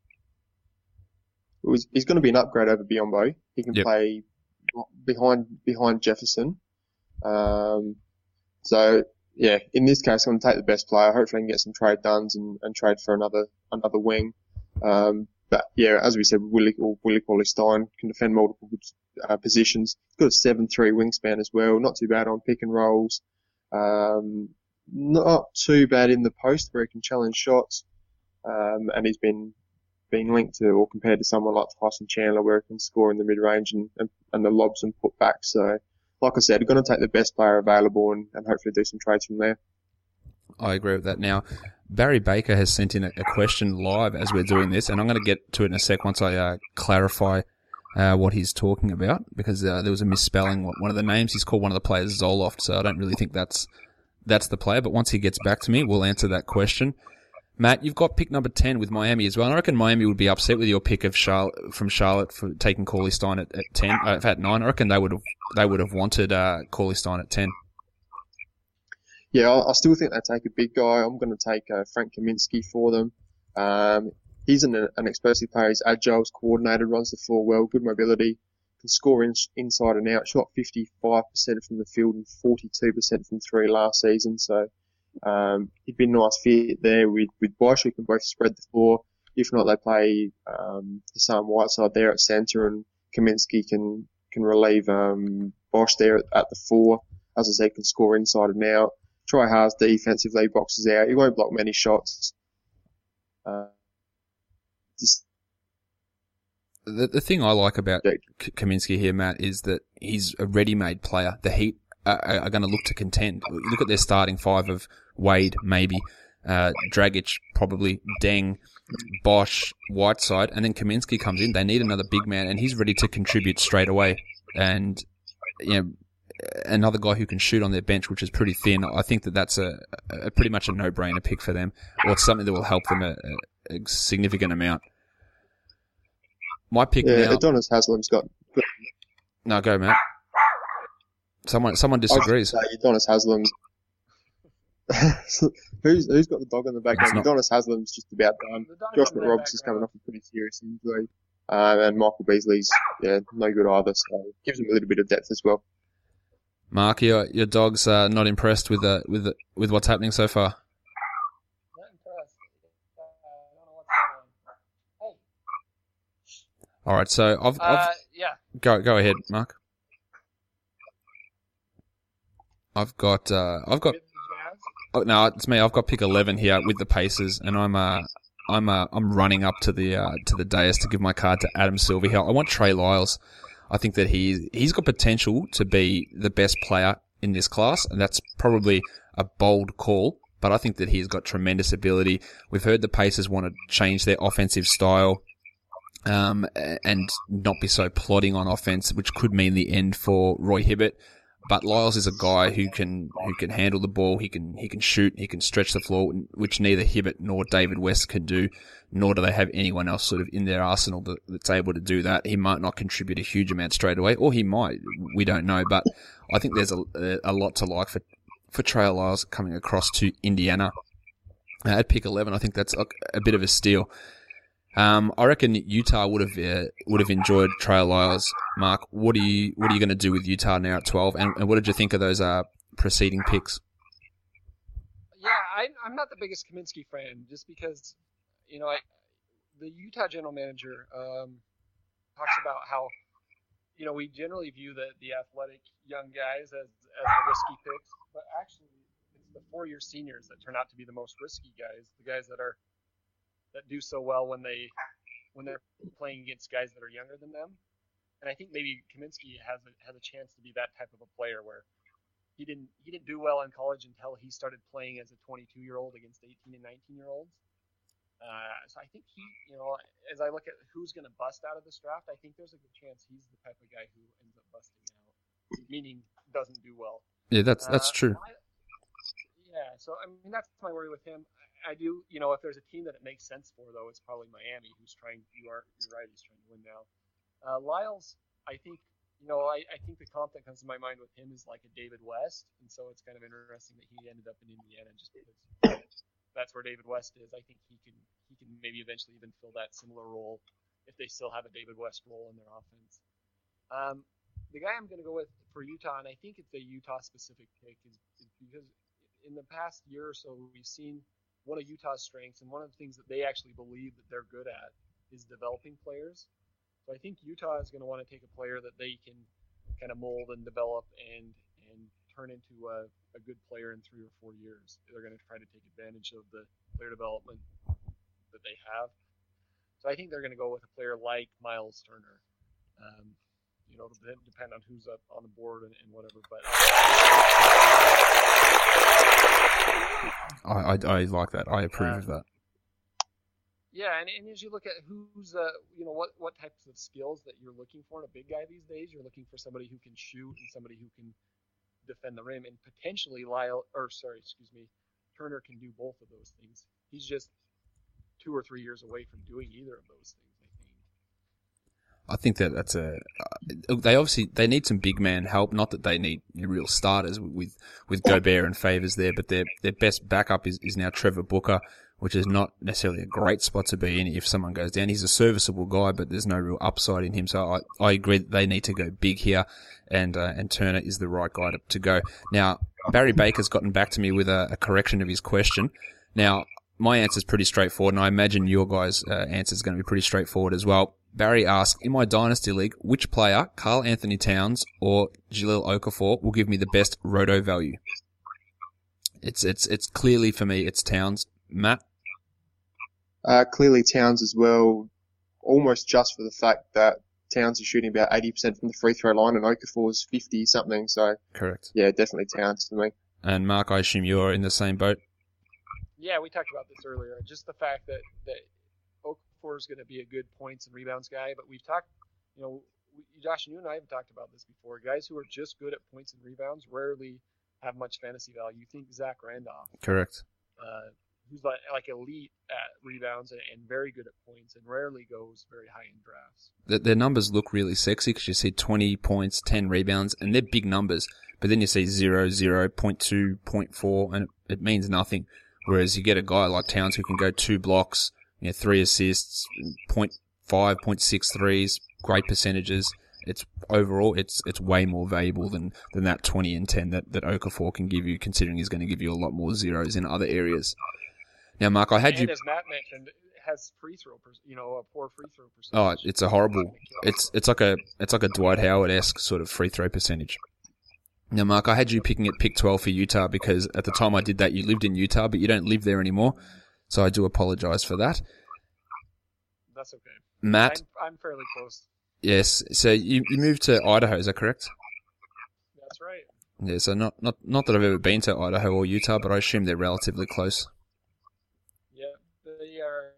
He's going to be an upgrade over Biyombo. He can yep. play behind behind Jefferson. Um, so yeah, in this case, I'm going to take the best player. Hopefully, I can get some trade done and, and trade for another another wing. Um, but yeah, as we said, Willie or Willie Cauley-Stein can defend multiple uh, positions. He's got a seven three wingspan as well. Not too bad on pick and rolls. Um, not too bad in the post where he can challenge shots. Um, and he's been been linked to or compared to someone like Tyson Chandler where he can score in the mid-range and, and, and the lobs and put back. So, like I said, we're going to take the best player available and, and hopefully do some trades from there. I agree with that. Now, Barry Baker has sent in a, a question live as we're doing this, and I'm going to get to it in a sec once I uh, clarify uh, what he's talking about, because uh, there was a misspelling. One of the names, he's called one of the players Zoloft, so I don't really think that's that's the player, but once he gets back to me, we'll answer that question. Matt, you've got pick number ten with Miami as well. And I reckon Miami would be upset with your pick of Charlotte, from Charlotte for taking Cauley-Stein at, at ten, uh, at nine. I reckon they would have they would have wanted uh, Cauley-Stein at ten. Yeah, I, I still think they take a big guy. I'm going to take uh, Frank Kaminsky for them. Um, he's an, an explosive player. He's agile, he's coordinated, runs the floor well, good mobility, can score in, inside and out. Shot fifty-five percent from the field and forty-two percent from three last season. So Um, he'd be a nice fit there with, with Bosch, who can both spread the floor. If not, they play, um, Hassan Whiteside there at centre and Kaminsky can, can relieve, um, Bosch there at, at the four. As I said, can score inside and out. Try hard defensively, boxes out. He won't block many shots. Uh, just, the, the thing I like about K- Kaminsky here, Matt, is that he's a ready-made player. The Heat are, are going to look to contend. Look at their starting five of Wade, maybe, uh, Dragic, probably, Deng, Bosch, Whiteside, and then Kaminsky comes in. They need another big man, and he's ready to contribute straight away. And, you know, another guy who can shoot on their bench, which is pretty thin. I think that that's a, a pretty much a no-brainer pick for them, or it's something that will help them a, a, a significant amount. My pick yeah, now... Adonis Haslam's got... No, go, Matt. Someone someone disagrees. Adonis Haslam. who's who's got the dog on the back? Adonis Haslam's just about done. Josh McRoberts is coming off a pretty serious injury, um, and Michael Beasley's yeah no good either. So gives him a little bit of depth as well. Mark, your your dog's uh, not impressed with uh, with with what's happening so far. Not impressed. Uh, I don't know what's going on. Hey. All right, so I've, I've uh, yeah. Go go ahead, Mark. I've got, uh, I've got, oh, no, it's me. I've got pick eleven here with the Pacers, and I'm, uh, I'm, uh, I'm running up to the, uh, to the dais to give my card to Adam Silver here. I want Trey Lyles. I think that he, he's got potential to be the best player in this class, and that's probably a bold call, but I think that he's got tremendous ability. We've heard the Pacers want to change their offensive style, um, and not be so plodding on offense, which could mean the end for Roy Hibbert. But Lyles is a guy who can who can handle the ball. He can he can shoot. He can stretch the floor, which neither Hibbert nor David West can do. Nor do they have anyone else sort of in their arsenal that, that's able to do that. He might not contribute a huge amount straight away, or he might. We don't know. But I think there's a a lot to like for for Trey Lyles coming across to Indiana uh, at pick eleven. I think that's a, a bit of a steal. Um, I reckon Utah would have uh, would have enjoyed Trey Lyles. Mark, what are you what are you going to do with Utah now at twelve? And, and what did you think of those uh, preceding picks? Yeah, I, I'm not the biggest Kaminsky fan, just because you know I, the Utah general manager um, talks about how you know we generally view the the athletic young guys as as the risky picks, but actually it's the four year seniors that turn out to be the most risky guys, the guys that are that do so well when they when they're playing against guys that are younger than them. And I think maybe Kaminsky has a, has a chance to be that type of a player where he didn't he didn't do well in college until he started playing as a twenty-two year old against eighteen and nineteen year olds. Uh, so I think he, you know, as I look at who's going to bust out of this draft, I think there's a good chance he's the type of guy who ends up busting out, meaning doesn't do well. Yeah, that's that's uh, true. I, yeah, so I mean that's my worry with him. I, I do, you know, if there's a team that it makes sense for though, it's probably Miami, who's trying. You are you're right, he's trying to win now. Uh, Lyles, I think, you know, I, I think the comp that comes to my mind with him is like a David West, and so it's kind of interesting that he ended up in Indiana just because that's where David West is. I think he can he can maybe eventually even fill that similar role if they still have a David West role in their offense. Um, the guy I'm going to go with for Utah, and I think it's a Utah-specific pick, is, is because in the past year or so we've seen one of Utah's strengths, and one of the things that they actually believe that they're good at is developing players. So I think Utah is going to want to take a player that they can kind of mold and develop and and turn into a, a good player in three or four years. They're going to try to take advantage of the player development that they have. So I think they're going to go with a player like Miles Turner. Um, you know, it'll depend on who's up on the board and, and whatever. But I, I, I like that. I approve uh, of that. Yeah, and, and as you look at who's, uh, you know, what, what types of skills that you're looking for in a big guy these days, you're looking for somebody who can shoot and somebody who can defend the rim, and potentially Lyle, or sorry, excuse me, Turner can do both of those things. He's just two or three years away from doing either of those things, I think. I think that that's a. Uh, they obviously they need some big man help. Not that they need real starters with with Gobert and Favors there, but their their best backup is, is now Trevor Booker, which is not necessarily a great spot to be in if someone goes down. He's a serviceable guy, but there's no real upside in him. So I, I agree that they need to go big here, and uh, and Turner is the right guy to, to go. Now, Barry Baker's gotten back to me with a, a correction of his question. Now, my answer is pretty straightforward, and I imagine your guys' uh, answer is going to be pretty straightforward as well. Barry asks, in my Dynasty League, which player, Karl Anthony Towns or Jahlil Okafor, will give me the best roto value? It's it's it's clearly for me, it's Towns. Matt? Uh, clearly Towns as well, almost just for the fact that Towns is shooting about eighty percent from the free throw line and Okafor is fifty something. So correct. Yeah, definitely Towns for me. And Mark, I assume you're in the same boat. Yeah, we talked about this earlier. Just the fact that that Okafor is going to be a good points and rebounds guy, but we've talked, you know, we, Josh and you and I have talked about this before. Guys who are just good at points and rebounds rarely have much fantasy value. You think Zach Randolph? Correct. Uh, who's like, like elite at rebounds and, and very good at points and rarely goes very high in drafts. The, their numbers look really sexy because you see twenty points, ten rebounds, and they're big numbers. But then you see zero, zero, point two, point four, and it, it means nothing. Whereas you get a guy like Towns who can go two blocks, you know, three assists, point five, point six threes, great percentages. It's overall, it's it's way more valuable than, than that twenty and ten that, that Okafor can give you, considering he's going to give you a lot more zeros in other areas. Now, Mark, I had and you. as Matt mentioned, has free throw, you know, a poor free throw percentage. Oh, it's a horrible. It's it's like a it's like a Dwight Howard-esque sort of free throw percentage. Now, Mark, I had you picking at pick twelve for Utah because at the time I did that, you lived in Utah, but you don't live there anymore. So I do apologize for that. That's okay. Matt? I'm, I'm fairly close. Yes. So you, you moved to Idaho, is that correct? That's right. Yeah, so not, not, not that I've ever been to Idaho or Utah, but I assume they're relatively close. Yeah, they are,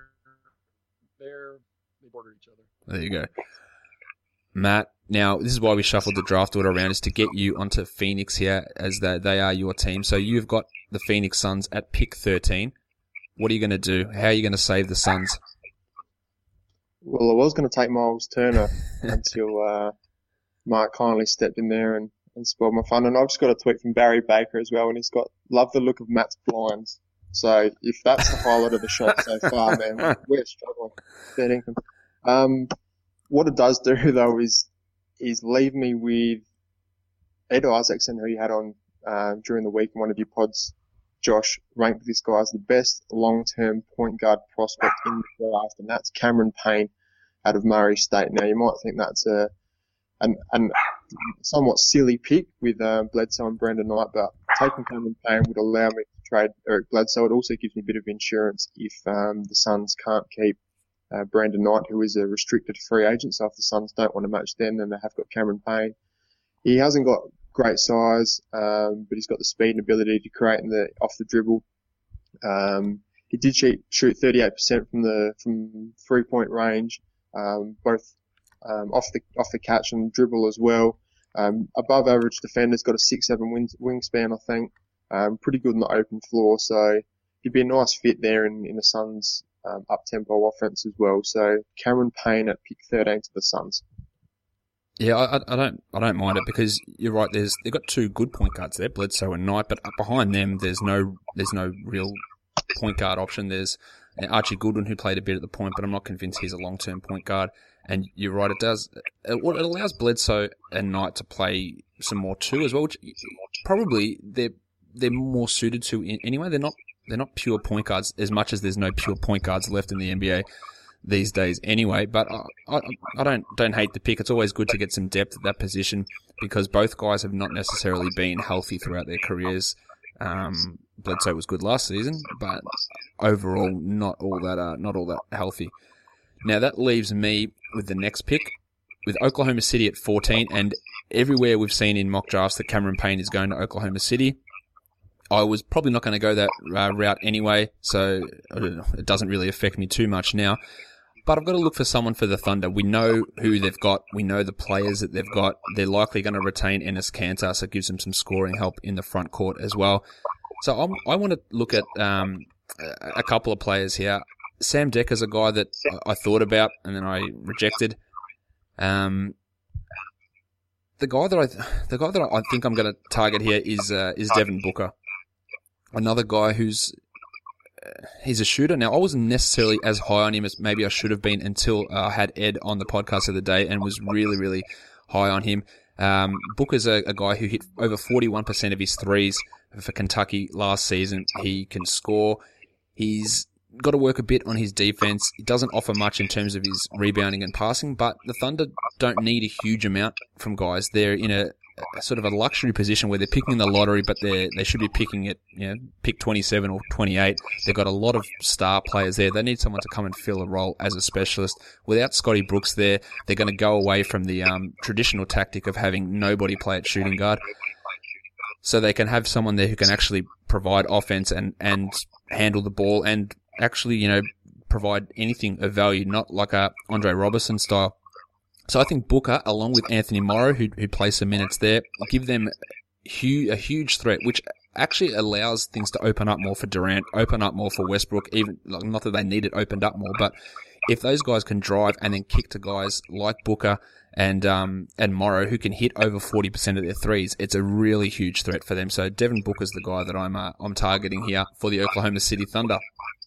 they're, they border each other. There you go. Matt, now this is why we shuffled the draft order around, is to get you onto Phoenix here as they, they are your team. So you've got the Phoenix Suns at pick thirteen. What are you going to do? How are you going to save the Suns? Well, I was going to take Miles Turner until uh, Mark kindly stepped in there and, and spoiled my fun. And I've just got a tweet from Barry Baker as well, and he's got, love the look of Matt's blinds. So if that's the highlight of the shot so far, man, we're struggling. Fair income. Um, what it does do, though, is is leave me with Ed Isaacson, who you had on uh, during the week in one of your pods. Josh ranked this guy as the best long-term point guard prospect in the draft, and that's Cameron Payne out of Murray State. Now, you might think that's a an, an somewhat silly pick with uh, Bledsoe and Brandon Knight, but taking Cameron Payne would allow me to trade Eric Bledsoe. It also gives me a bit of insurance if um, the Suns can't keep uh, Brandon Knight, who is a restricted free agent. So if the Suns don't want to match them, then they have got Cameron Payne. He hasn't got great size, um, but he's got the speed and ability to create in the off the dribble. Um, he did shoot, shoot thirty-eight percent from the from three point range, um, both um, off the off the catch and dribble as well. Um, above average defender's got a six seven wing, wingspan, I think. Um, pretty good in the open floor, so he'd be a nice fit there in, in the Suns' um, up-tempo offense as well. So Cameron Payne at pick thirteen to the Suns. Yeah, I, I don't, I don't mind it because you're right. There's they've got two good point guards there, Bledsoe and Knight, but behind them, there's no, there's no real point guard option. There's Archie Goodwin who played a bit at the point, but I'm not convinced he's a long-term point guard. And you're right, it does. It, it allows Bledsoe and Knight to play some more too as well, which probably they're they're more suited to in, anyway. They're not they're not pure point guards as much as there's no pure point guards left in the N B A these days anyway. But I, I, I don't don't hate the pick. It's always good to get some depth at that position because both guys have not necessarily been healthy throughout their careers. Um, Bledsoe was good last season, but overall not all that uh, not all that healthy. Now that leaves me with the next pick, with Oklahoma City at fourteen, and everywhere we've seen in mock drafts that Cameron Payne is going to Oklahoma City. I was probably not going to go that uh, route anyway, so it doesn't really affect me too much now. But I've got to look for someone for the Thunder. We know who they've got. We know the players that they've got. They're likely going to retain Enes Kanter, so it gives them some scoring help in the front court as well. So I'm, I want to look at um, a couple of players here. Sam Decker's a guy that I thought about and then I rejected. Um, the guy that I, the guy that I think I'm going to target here is uh, is Devin Booker, another guy who's uh, he's a shooter. Now I wasn't necessarily as high on him as maybe I should have been until uh, I had Ed on the podcast of the day and was really really high on him. Um, Booker's a, a guy who hit over forty-one percent of his threes for Kentucky last season. He can score. He's got to work a bit on his defense. He doesn't offer much in terms of his rebounding and passing, but the Thunder don't need a huge amount from guys. They're in a, a sort of a luxury position where they're picking the lottery, but they they should be picking it, you know, pick twenty-seven or twenty-eight. They've got a lot of star players there. They need someone to come and fill a role as a specialist. Without Scotty Brooks there, they're going to go away from the um, traditional tactic of having nobody play at shooting guard. So they can have someone there who can actually provide offense and, and handle the ball and actually, you know, provide anything of value, not like a Andre Robertson style. So I think Booker, along with Anthony Morrow, who who plays some minutes there, give them hu- a huge threat, which actually allows things to open up more for Durant, open up more for Westbrook, even, like, not that they need it opened up more, but if those guys can drive and then kick to guys like Booker and um and Morrow who can hit over forty percent of their threes, it's a really huge threat for them. So Devin Booker's the guy that I'm uh, I'm targeting here for the Oklahoma City Thunder.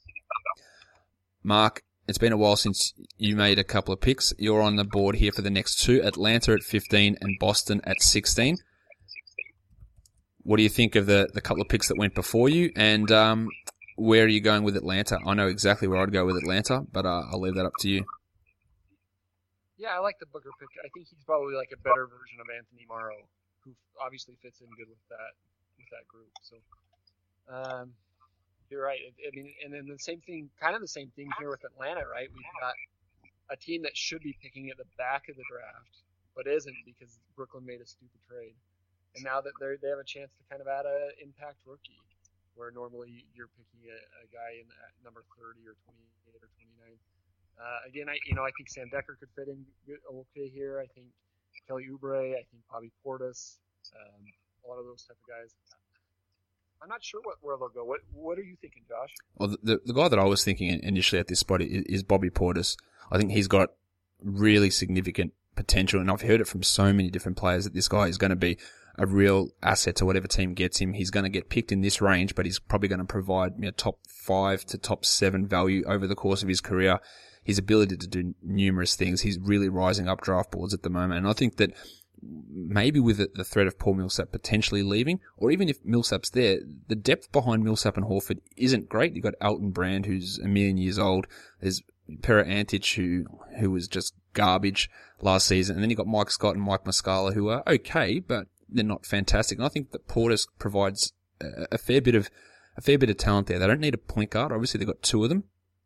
Mark, it's been a while since you made a couple of picks. You're on the board here for the next two, Atlanta at fifteen and Boston at sixteen. What do you think of the, the couple of picks that went before you? And um, where are you going with Atlanta? I know exactly where I'd go with Atlanta, but uh, I'll leave that up to you. Yeah, I like the Booker pick. I think he's probably like a better version of Anthony Morrow, who obviously fits in good with that with that group. So, um, you're right. I mean, and then the same thing, kind of the same thing here with Atlanta, right? We've got a team that should be picking at the back of the draft, but isn't because Brooklyn made a stupid trade. And now that they they have a chance to kind of add an impact rookie, where normally you're picking a, a guy in at number thirty or twenty-eight or twenty-nine. Uh, again, I you know I think Sam Decker could fit in good, okay here. I think Kelly Oubre, I think Bobby Portis, um, a lot of those type of guys. I'm not sure what where they'll go. What what are you thinking, Josh? Well, the the guy that I was thinking initially at this spot is, is Bobby Portis. I think he's got really significant potential, and I've heard it from so many different players that this guy is going to be a real asset to whatever team gets him. He's going to get picked in this range, but he's probably going to provide, you know, top five to top seven value over the course of his career. His ability to do numerous things. He's really rising up draft boards at the moment. And I think that maybe with the threat of Paul Millsap potentially leaving, or even if Millsap's there, the depth behind Millsap and Horford isn't great. You've got Elton Brand, who's a million years old. There's Pera Antic, who, who was just garbage last season. And then you've got Mike Scott and Mike Muscala, who are okay, but they're not fantastic. And I think that Portis provides a, a fair bit of, a fair bit of talent there. They don't need a point guard. Obviously they've got two of them.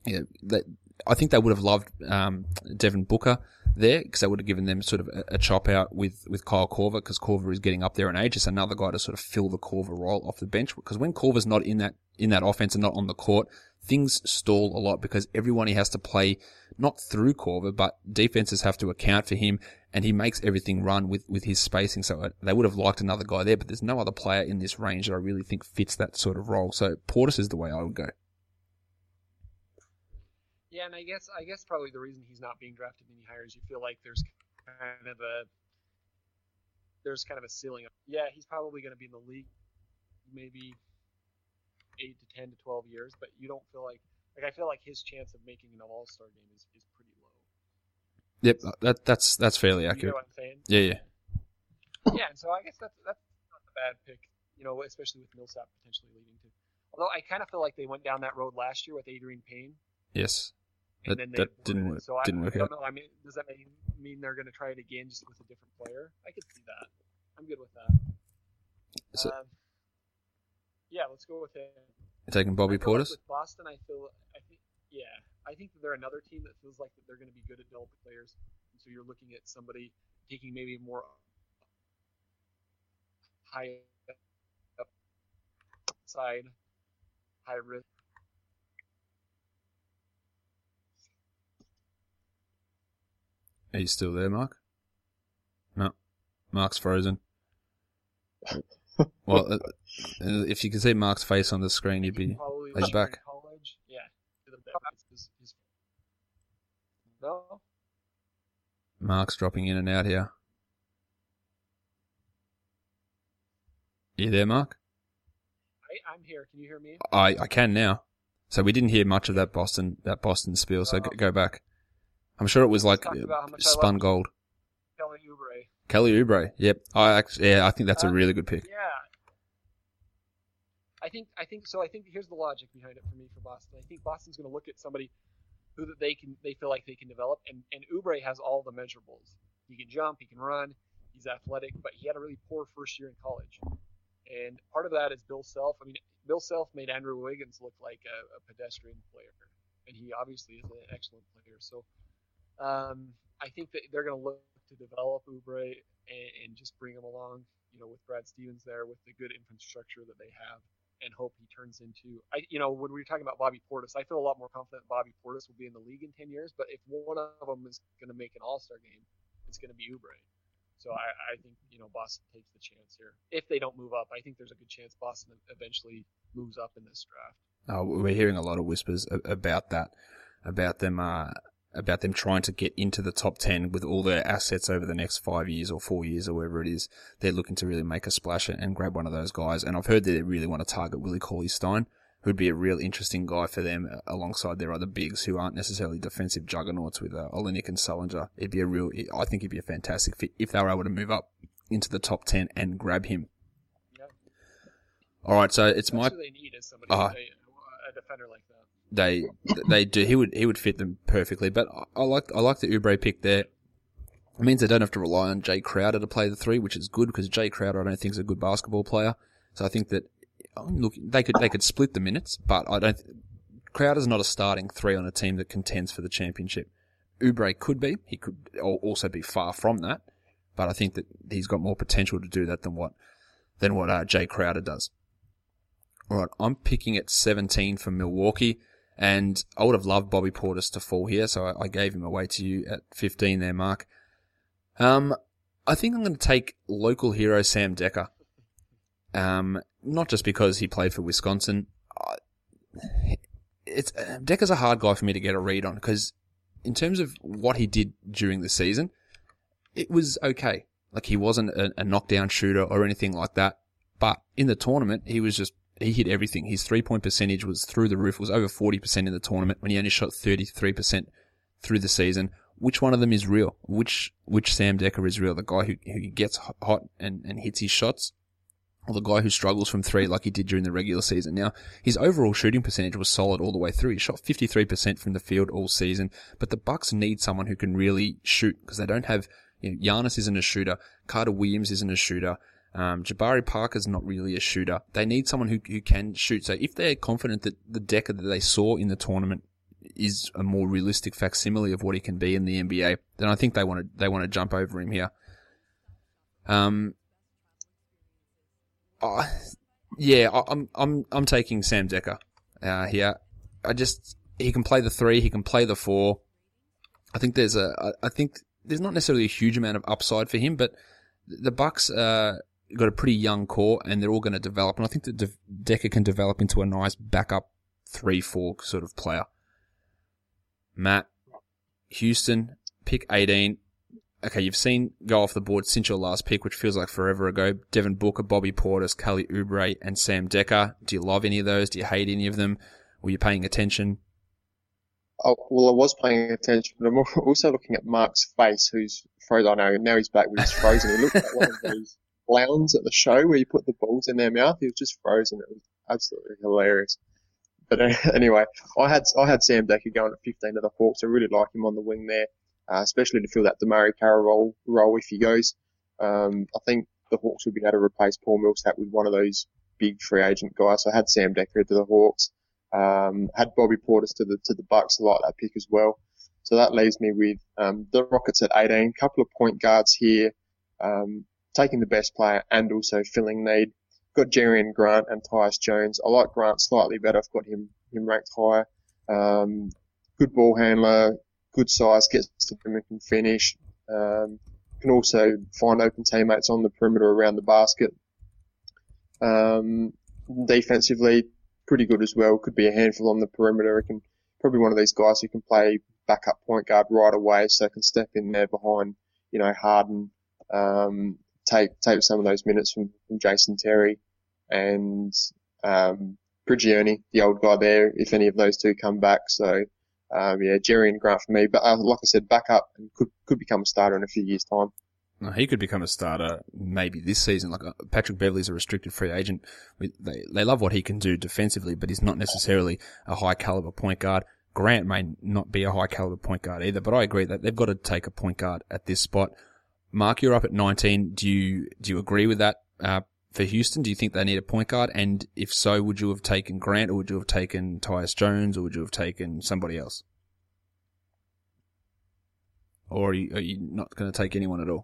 yeah, that, I think they would have loved um, Devin Booker there because they would have given them sort of a, a chop out with, with Kyle Korver because Korver is getting up there in age. Just another guy to sort of fill the Korver role off the bench because when Korver's not in that in that offense and not on the court, things stall a lot because everyone he has to play not through Korver, but defenses have to account for him and he makes everything run with, with his spacing. So they would have liked another guy there, but there's no other player in this range that I really think fits that sort of role. So Portis is the way I would go. Yeah, and I guess I guess probably the reason he's not being drafted any higher is you feel like there's kind of a there's kind of a ceiling. Yeah, he's probably going to be in the league maybe eight to ten to twelve years, but you don't feel like like I feel like his chance of making an All-Star game is, is pretty low. Yep, that that's that's fairly accurate. You know what I'm saying? Yeah, yeah. Yeah, and so I guess that's that's not a bad pick, you know, especially with Millsap potentially leaving too. Although I kind of feel like they went down that road last year with Adrian Payne. Yes. And That, then they that didn't work. So I, didn't work I don't out. know. I mean, does that mean, mean they're going to try it again just with a different player? I could see that. I'm good with that. So, um, yeah, let's go with it. you're taking Bobby I feel like Portis? with Boston, I feel, I think, yeah, I think that they're another team that feels like that they're going to be good at developing players. And so you're looking at somebody taking maybe more high upside, high risk. Are you still there, Mark? No. Mark's frozen. Well, uh, if you could see Mark's face on the screen, you'd be... Probably he's back. in college. Yeah. His, his, no? Mark's dropping in and out here. You there, Mark? I, I'm here. Can you hear me? I, I can now. So we didn't hear much of that Boston that Boston spiel, so go, go back. I'm sure it was like Talked about how much I spun love gold. Kelly Oubre. Kelly Oubre. Yep. I actually, yeah, I think that's a Uh, really good pick. Yeah. I think I think so. I think here's the logic behind it for me for Boston. I think Boston's going to look at somebody who that they can they feel like they can develop, and and Oubre has all the measurables. He can jump, he can run, he's athletic, but he had a really poor first year in college. And part of that is Bill Self. I mean, Bill Self made Andrew Wiggins look like a, a pedestrian player, and he obviously is an excellent player. So um, I think that they're going to look to develop Oubre and, and just bring him along, you know, with Brad Stevens there, with the good infrastructure that they have, and hope he turns into, I, you know, when we were talking about Bobby Portis, I feel a lot more confident Bobby Portis will be in the league in ten years, but if one of them is going to make an All-Star game, it's going to be Oubre. So I, I think, you know, Boston takes the chance here. If they don't move up, I think there's a good chance Boston eventually moves up in this draft. Oh, we're hearing a lot of whispers about that, about them, uh, about them trying to get into the top ten with all their assets over the next five years or four years or whatever it is. They're looking to really make a splash and grab one of those guys. And I've heard that they really want to target Willie Cauley-Stein, who'd be a real interesting guy for them alongside their other bigs who aren't necessarily defensive juggernauts with uh, Olynyk and Sullinger. It'd be a real, I think he'd be a fantastic fit if they were able to move up into the top ten and grab him. Yeah. All right, so it's That's my. who they need is somebody, Uh, a, a defender like that. They they do. He would he would fit them perfectly. But I, I like I like the Oubre pick there. It means they don't have to rely on Jay Crowder to play the three, which is good because Jay Crowder I don't think is a good basketball player. So I think that look they could they could split the minutes, but I don't. Crowder's not a starting three on a team that contends for the championship. Oubre could be. He could also be far from that, but I think that he's got more potential to do that than what than what uh, Jay Crowder does. All right, I'm picking at seventeen for Milwaukee. And I would have loved Bobby Portis to fall here, so I, I gave him away to you at fifteen there, Mark. Um, I think I'm going to take local hero Sam Decker. Um, not just because he played for Wisconsin. Uh, it's uh, Decker's a hard guy for me to get a read on because in terms of what he did during the season, it was okay. Like he wasn't a, a knockdown shooter or anything like that, but in the tournament he was just. He hit everything. His three-point percentage was through the roof. It was over forty percent in the tournament when he only shot thirty-three percent through the season. Which one of them is real? Which which Sam Decker is real? The guy who, who gets hot and, and hits his shots? Or the guy who struggles from three like he did during the regular season? Now, his overall shooting percentage was solid all the way through. He shot fifty-three percent from the field all season. But the Bucks need someone who can really shoot because they don't have, you know, Giannis isn't a shooter. Carter Williams isn't a shooter. Um, Jabari Parker's not really a shooter. They need someone who who can shoot. So if they're confident that the Decker that they saw in the tournament is a more realistic facsimile of what he can be in the N B A, then I think they want to they want to jump over him here. Um, uh, yeah, I, I'm I'm I'm taking Sam Dekker uh, here. I just he can play the three, he can play the four. I think there's a I think there's not necessarily a huge amount of upside for him, but the Bucks uh, got a pretty young core and they're all going to develop, and I think that De- Dekker can develop into a nice backup three four sort of player. Matt, Houston, pick eighteen. Okay, you've seen go off the board since your last pick, which feels like forever ago. Devin Booker, Bobby Portis, Kelly Oubre, and Sam Dekker. Do you love any of those? Do you hate any of them? Were you paying attention? Oh, well, I was paying attention, but I'm also looking at Mark's face, who's frozen. I know, now he's back, but he's frozen. He looked like one of those clowns at the show where you put the balls in their mouth. He was just frozen. It was absolutely hilarious. But uh, anyway, I had I had Sam Dekker going at fifteen to the Hawks. I really like him on the wing there. Uh, especially to fill that DeMarre Carroll role, role if he goes. Um, I think the Hawks would be able to replace Paul Millsap with one of those big free agent guys. So I had Sam Dekker to the Hawks. Um, had Bobby Portis to the to the Bucks. I like that pick as well. So that leaves me with um, the Rockets at eighteen. Couple of point guards here, um, taking the best player and also filling need. Got Jerian Grant and Tyus Jones. I like Grant slightly better. I've got him him ranked higher. Um, good ball handler. Good size, gets to the rim and can finish. Um, can also find open teammates on the perimeter around the basket. Um, defensively, pretty good as well. Could be a handful on the perimeter. He can probably one of these guys who can play backup point guard right away, so can step in there behind, you know, Harden. Um, take take some of those minutes from, from Jason Terry and um, Prigioni, the old guy there. If any of those two come back, so. Um, yeah, Jerry and Grant for me, but uh, like I said, back up and could could become a starter in a few years' time. No, he could become a starter maybe this season. Like uh, Patrick Beverley's a restricted free agent. We, they they love what he can do defensively, but he's not necessarily a high caliber point guard. Grant may not be a high caliber point guard either, but I agree that they've got to take a point guard at this spot. Mark, you're up at nineteen. Do you do you agree with that? Uh, for Houston, do you think they need a point guard? And if so, would you have taken Grant, or would you have taken Tyus Jones, or would you have taken somebody else? Or are you, are you not going to take anyone at all?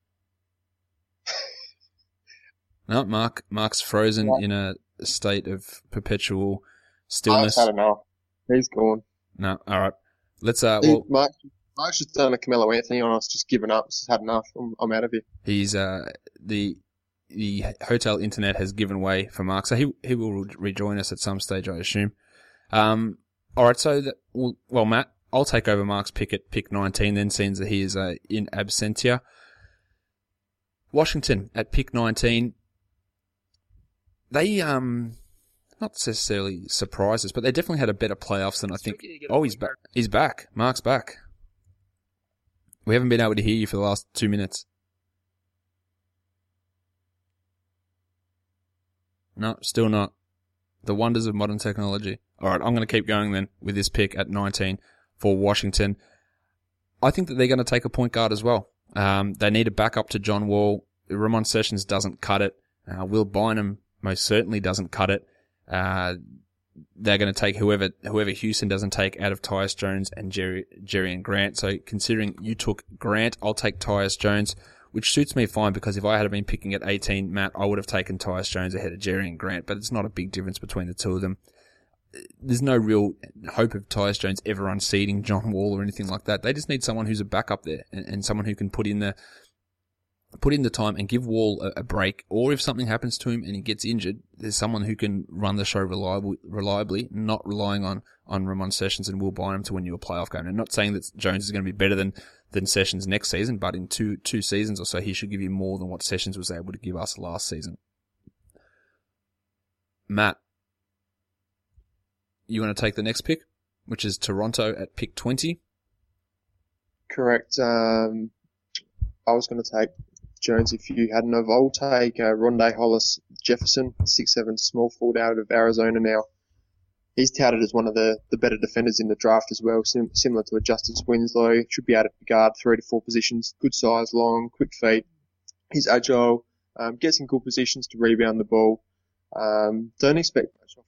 No, Mark. Mark's frozen yeah. in a state of perpetual stillness. I don't know. He's gone. No, all right. Let's. Uh, he, well, Mark, Mark's just done a Carmelo Anthony on us, just given up. Just had enough. I'm, I'm out of here. He's uh the. The hotel internet has given way for Mark, so he he will rejoin us at some stage, I assume. Um, all right, so that, well, well, Matt, I'll take over Mark's pick at pick nineteen, then, seems that he is uh, in absentia. Washington at pick nineteen. They um not necessarily surprised us, but they definitely had a better playoffs than I think. Oh, he's back. He's back. Mark's back. We haven't been able to hear you for the last two minutes. No, still not. The wonders of modern technology. All right, I'm going to keep going then with this pick at nineteen for Washington. I think that they're going to take a point guard as well. Um, they need a backup to John Wall. Ramon Sessions doesn't cut it. Uh, Will Bynum most certainly doesn't cut it. Uh, they're going to take whoever whoever Houston doesn't take out of Tyus Jones and Jerry Jerry and Grant. So considering you took Grant, I'll take Tyus Jones, which suits me fine, because if I had been picking at eighteen, Matt, I would have taken Tyus Jones ahead of Jerry and Grant, but it's not a big difference between the two of them. There's no real hope of Tyus Jones ever unseating John Wall or anything like that. They just need someone who's a backup there and, and someone who can put in the put in the time and give Wall a, a break. Or if something happens to him and he gets injured, there's someone who can run the show reliable, reliably, not relying on, on Ramon Sessions and Will Bynum to win you a playoff game. And not saying that Jones is going to be better than than Sessions next season, but in two two seasons or so, he should give you more than what Sessions was able to give us last season. Matt, you want to take the next pick, which is Toronto at pick twenty? Correct. Um, I was going to take Jones if you hadn't have. I'll take uh, Rondé Hollis Jefferson, six seven small forward out of Arizona now. He's touted as one of the, the better defenders in the draft as well, sim- similar to a Justice Winslow. Should be able to guard three to four positions. Good size, long, quick feet. He's agile, um, gets in good positions to rebound the ball. Um, don't expect much of him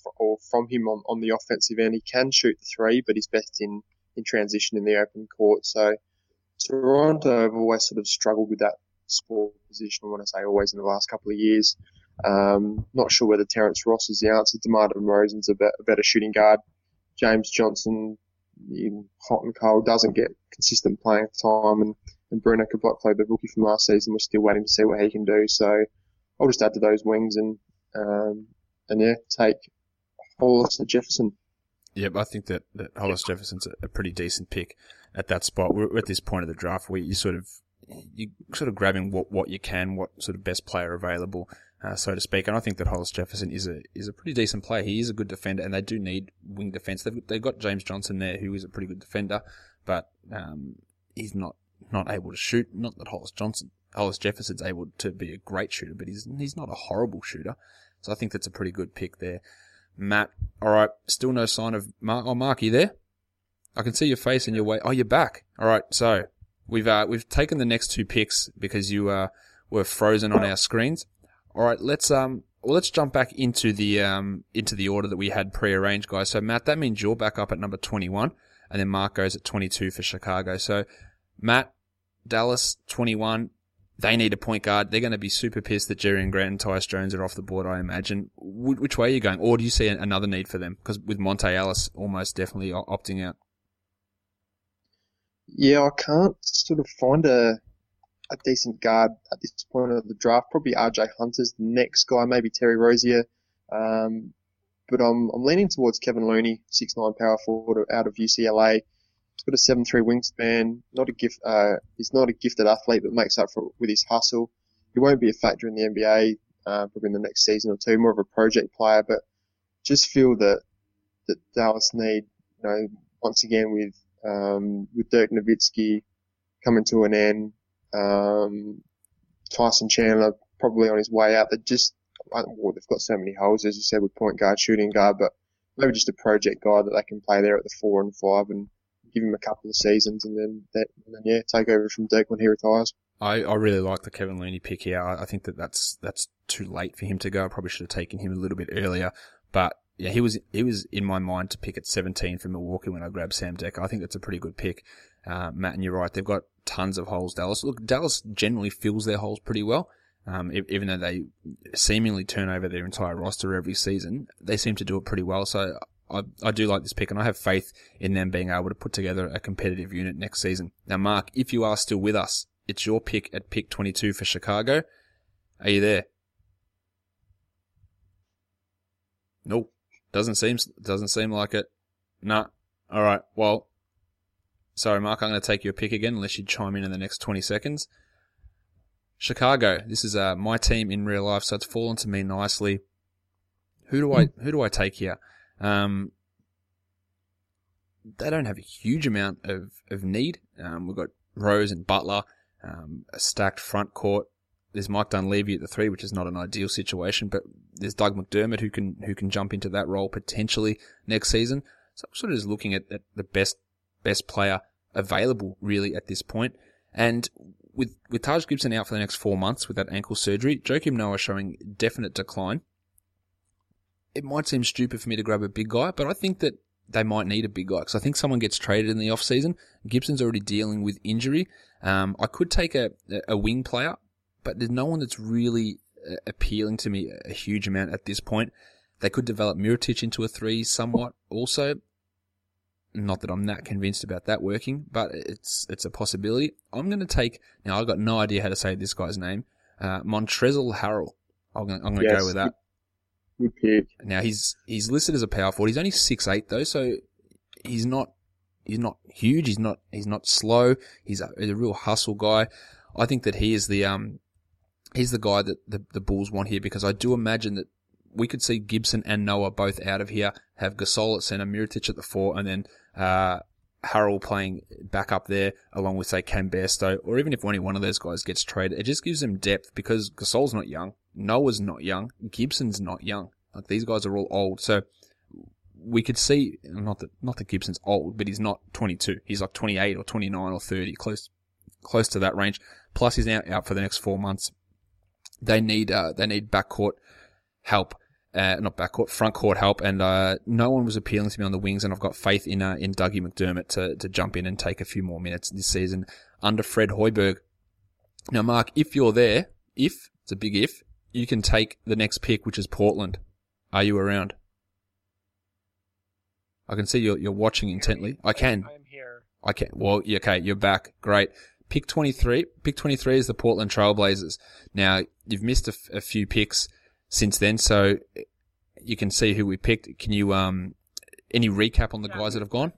or from him on, on the offensive end. He can shoot the three, but he's best in, in transition in the open court. So Toronto have always sort of struggled with that sport position. When I say always, in the last couple of years. Um, not sure whether Terrence Ross is the answer. DeMar DeRozan's a, be- a better shooting guard. James Johnson, in hot and cold, doesn't get consistent playing time, and, and Bruno Caboclo, the rookie from last season, we're still waiting to see what he can do. So I'll just add to those wings and um, and yeah, take Hollis and Jefferson. Yep, I think that, that Hollis Jefferson's a, a pretty decent pick at that spot. We're at this point of the draft where you sort of you sort of grabbing what, what you can, what sort of best player available, uh, so to speak. And I think that Hollis Jefferson is a is a pretty decent player. He is a good defender, and they do need wing defense. They've they've got James Johnson there, who is a pretty good defender, but um, he's not not able to shoot. Not that Hollis Johnson, Hollis Jefferson's able to be a great shooter, but he's he's not a horrible shooter. So I think that's a pretty good pick there. Matt, all right, still no sign of Mark. Oh, Mark, are you there? I can see your face and your way. Oh, you're back. All right, so we've uh, we've taken the next two picks because you uh, were frozen on our screens. All right, let's um well let's jump back into the um into the order that we had prearranged, guys. So Matt, that means you're back up at number twenty-one, and then Mark goes at twenty-two for Chicago. So Matt, Dallas twenty-one. They need a point guard. They're going to be super pissed that Jerry Grant and Tyus Jones are off the board, I imagine. Wh- which way are you going? Or do you see another need for them? Because with Monte Ellis almost definitely opting out. Yeah, I can't sort of find a a decent guard at this point of the draft. Probably R J Hunter's the next guy, maybe Terry Rozier. Um, but I'm I'm leaning towards Kevin Looney, six nine power forward out of U C L A. He's got a seven three wingspan. Not a gift. Uh, he's not a gifted athlete, but makes up for it with his hustle. He won't be a factor in the N B A uh, probably in the next season or two. More of a project player, but just feel that that Dallas need, you know, once again with um, with Dirk Nowitzki coming to an end. Um, Tyson Chandler probably on his way out. They just, well, they've got so many holes, as you said, with point guard, shooting guard, but maybe just a project guy that they can play there at the four and five and give him a couple of seasons, and then, that, and then yeah, take over from Dirk when he retires. I, I really like the Kevin Looney pick here. I, I think that that's that's too late for him to go. I probably should have taken him a little bit earlier, but yeah, he was he was in my mind to pick at seventeen for Milwaukee when I grabbed Sam Dekker. I think that's a pretty good pick, uh, Matt. And you're right; they've got tons of holes. Dallas, look, Dallas generally fills their holes pretty well. Um, even though they seemingly turn over their entire roster every season, they seem to do it pretty well. So I, I do like this pick, and I have faith in them being able to put together a competitive unit next season. Now, Mark, if you are still with us, it's your pick at pick twenty-two for Chicago. Are you there? Nope. Doesn't seem, doesn't seem like it. Nah. All right. Well, sorry, Mark, I'm going to take your pick again unless you chime in in the next twenty seconds. Chicago. This is uh, my team in real life, so it's fallen to me nicely. Who do I, who do I take here? Um, they don't have a huge amount of, of need. Um, we've got Rose and Butler, um, a stacked front court. There's Mike Dunleavy at the three, which is not an ideal situation, but there's Doug McDermott who can who can jump into that role potentially next season. So I'm sort of just looking at, at the best best player available really at this point. And with with Taj Gibson out for the next four months with that ankle surgery, Joakim Noah showing definite decline. It might seem stupid for me to grab a big guy, but I think that they might need a big guy because I think someone gets traded in the off season. Gibson's already dealing with injury. Um, I could take a a wing player, but there's no one that's really uh, appealing to me a huge amount at this point. They could develop Mirotic into a three somewhat also. Not that I'm that convinced about that working, but it's it's a possibility. I'm going to take, now I've got no idea how to say this guy's name, uh, Montrezl Harrell. I'm going I'm to yes, go with that. Good pick. Now he's he's listed as a power forward. He's only six eight though, so he's not he's not huge. He's not he's not slow. He's a, he's a real hustle guy. I think that he is the um he's the guy that the, the Bulls want here because I do imagine that we could see Gibson and Noah both out of here, have Gasol at center, Mirotic at the four, and then uh Harrell playing back up there along with, say, Cam Bairstow, or even if only one of those guys gets traded, it just gives them depth because Gasol's not young, Noah's not young, Gibson's not young. Like, these guys are all old, so we could see, not that not that Gibson's old, but he's not twenty-two. He's like twenty-eight or twenty-nine or thirty, close close to that range. Plus, he's now out for the next four months. They need uh, they need backcourt help. uh, not backcourt, front court help, and uh, no one was appealing to me on the wings, and I've got faith in uh, in Dougie McDermott to to jump in and take a few more minutes this season under Fred Hoiberg. Now, Mark, if you're there, if, it's a big if, you can take the next pick, which is Portland. Are you around? I can see you're, you're watching intently. I can. I'm here. I can. Well, yeah, okay, you're back. Great. Pick twenty-three. Pick twenty-three is the Portland Trailblazers. Now, you've missed a, f- a few picks since then, so you can see who we picked. Can you, um, any recap on the Yeah, guys that have gone?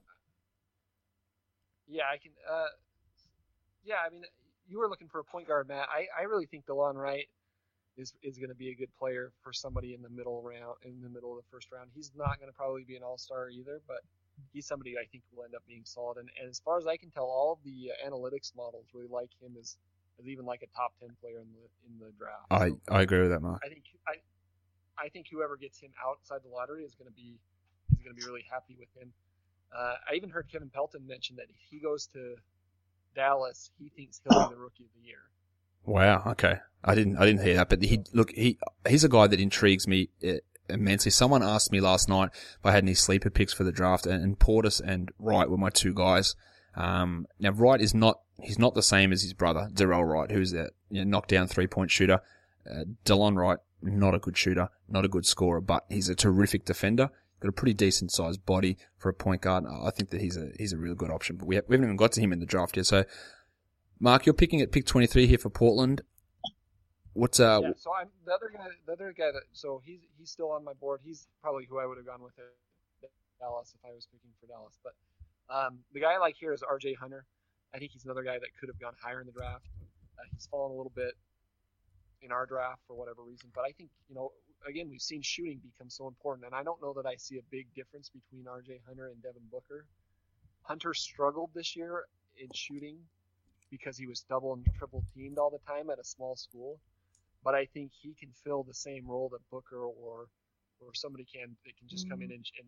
Yeah, I can. Uh, yeah, I mean, you were looking for a point guard, Matt. I, I really think DeLon Wright is is going to be a good player for somebody in the middle round, in the middle of the first round. He's not going to probably be an all-star either, but he's somebody I think will end up being solid. And, and as far as I can tell, all of the uh, analytics models really like him as, as even like a top ten player in the in the draft. I, So I agree with that, Mark. I think I I think whoever gets him outside the lottery is going to be is going to be really happy with him. Uh, I even heard Kevin Pelton mention that if he goes to Dallas, he thinks he'll be the rookie of the year. Wow. Okay. I didn't, I didn't hear that, but he, look, he, he's a guy that intrigues me uh, immensely. Someone asked me last night if I had any sleeper picks for the draft, and, and Portis and Wright were my two guys. Um, now Wright is not, he's not the same as his brother, Darrell Wright, who's that, you know, knockdown three point shooter. Uh, DeLon Wright, not a good shooter, not a good scorer, but he's a terrific defender. Got a pretty decent sized body for a point guard. I think that he's a he's a really good option, but we, have, we haven't even got to him in the draft yet. So, Mark, you're picking at pick twenty-three here for Portland. What's uh? Yeah, so I'm the other guy. The other guy that so he's he's still on my board. He's probably who I would have gone with at Dallas if I was picking for Dallas. But um, the guy I like here is R J Hunter. I think he's another guy that could have gone higher in the draft. Uh, he's fallen a little bit in our draft for whatever reason, but I think, you know, again, we've seen shooting become so important, and I don't know that I see a big difference between R J Hunter and Devin Booker. Hunter struggled this year in shooting because he was double and triple teamed all the time at a small school, but I think he can fill the same role that Booker or or somebody can that can just come in and, and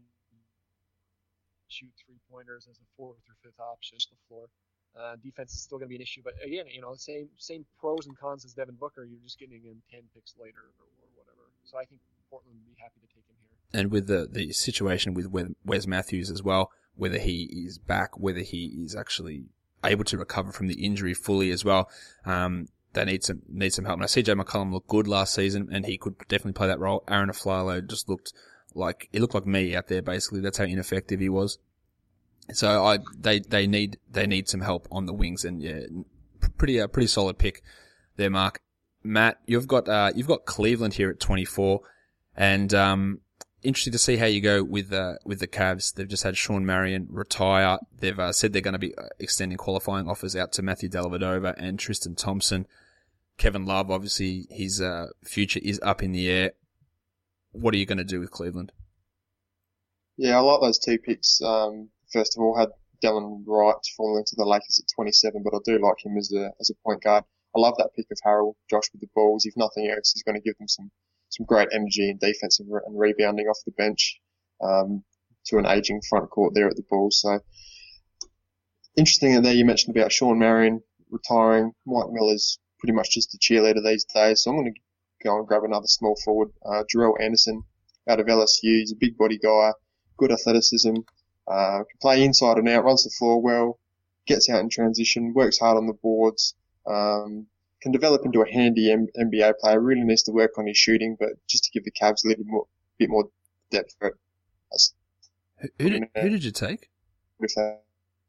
shoot three pointers as a fourth or fifth option on the floor. Uh, defense is still going to be an issue, but again, you know, same same pros and cons as Devin Booker. You're just getting him ten picks later or, or whatever. So I think Portland would be happy to take him here. And with the the situation with Wes Matthews as well, whether he is back, whether he is actually able to recover from the injury fully as well, um, they need some need some help. Now, C J McCollum looked good last season, and he could definitely play that role. Aaron Aflalo just looked like he looked like me out there. Basically, that's how ineffective he was. So I, they, they need, they need some help on the wings, and yeah, pretty, uh, pretty solid pick there, Mark. Matt, you've got, uh, you've got Cleveland here at twenty-four, and, um, interested to see how you go with, uh, with the Cavs. They've just had Sean Marion retire. They've, uh, said they're going to be extending qualifying offers out to Matthew Dellavedova and Tristan Thompson. Kevin Love, obviously, his, uh, future is up in the air. What are you going to do with Cleveland? Yeah, I like those two picks. Um, First of all, had Delon Wright falling into the Lakers at twenty-seven, but I do like him as a as a point guard. I love that pick of Harrell, Josh with the balls. If nothing else, he's going to give them some some great energy and defensive and rebounding off the bench um, to an aging front court there at the Bulls. So interesting in there you mentioned about Sean Marion retiring. Mike Miller's pretty much just a cheerleader these days, so I'm going to go and grab another small forward, uh, Jarrell Anderson out of L S U. He's a big body guy, good athleticism. Uh, can play inside and out, runs the floor well, gets out in transition, works hard on the boards, um, can develop into a handy M- NBA player. Really needs to work on his shooting, but just to give the Cavs a little more, bit more depth. But who, who did who did you take? With that.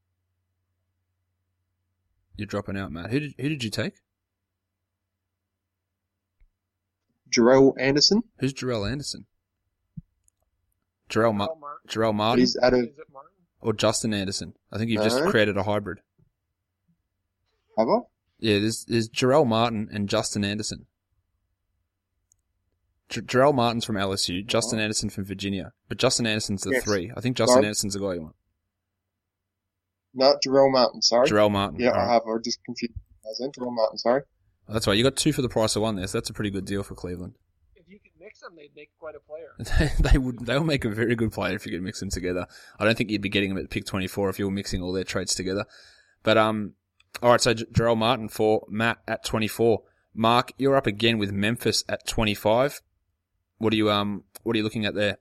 You're dropping out, Matt. Who did who did you take? Jarrell Anderson. Who's Jarrell Anderson? Jarrell, Ma- Martin. Jarrell Martin? He's out of, Is it Martin? Or Justin Anderson? I think you've just No. created a hybrid. have I? Yeah, there's, there's Jarrell Martin and Justin Anderson. J- Jarrell Martin's from L S U, Justin Oh. Anderson from Virginia. But Justin Anderson's the Yes. three. I think Justin Sorry. Anderson's the guy you want. No, Jarrell Martin, sorry. Jarrell Martin. Yeah, All I right. have. I just confused. I was in Jarrell Martin, sorry. That's right. You got two for the price of one there, so that's a pretty good deal for Cleveland. If you could mix them, they'd make quite a player. they would they will make a very good player if you could mix them together. I don't think you'd be getting them at pick twenty-four if you were mixing all their traits together. But um, all right. So J- Jarrell Martin for Matt at twenty-four. Mark, you're up again with Memphis at twenty-five. What are you um What are you looking at there?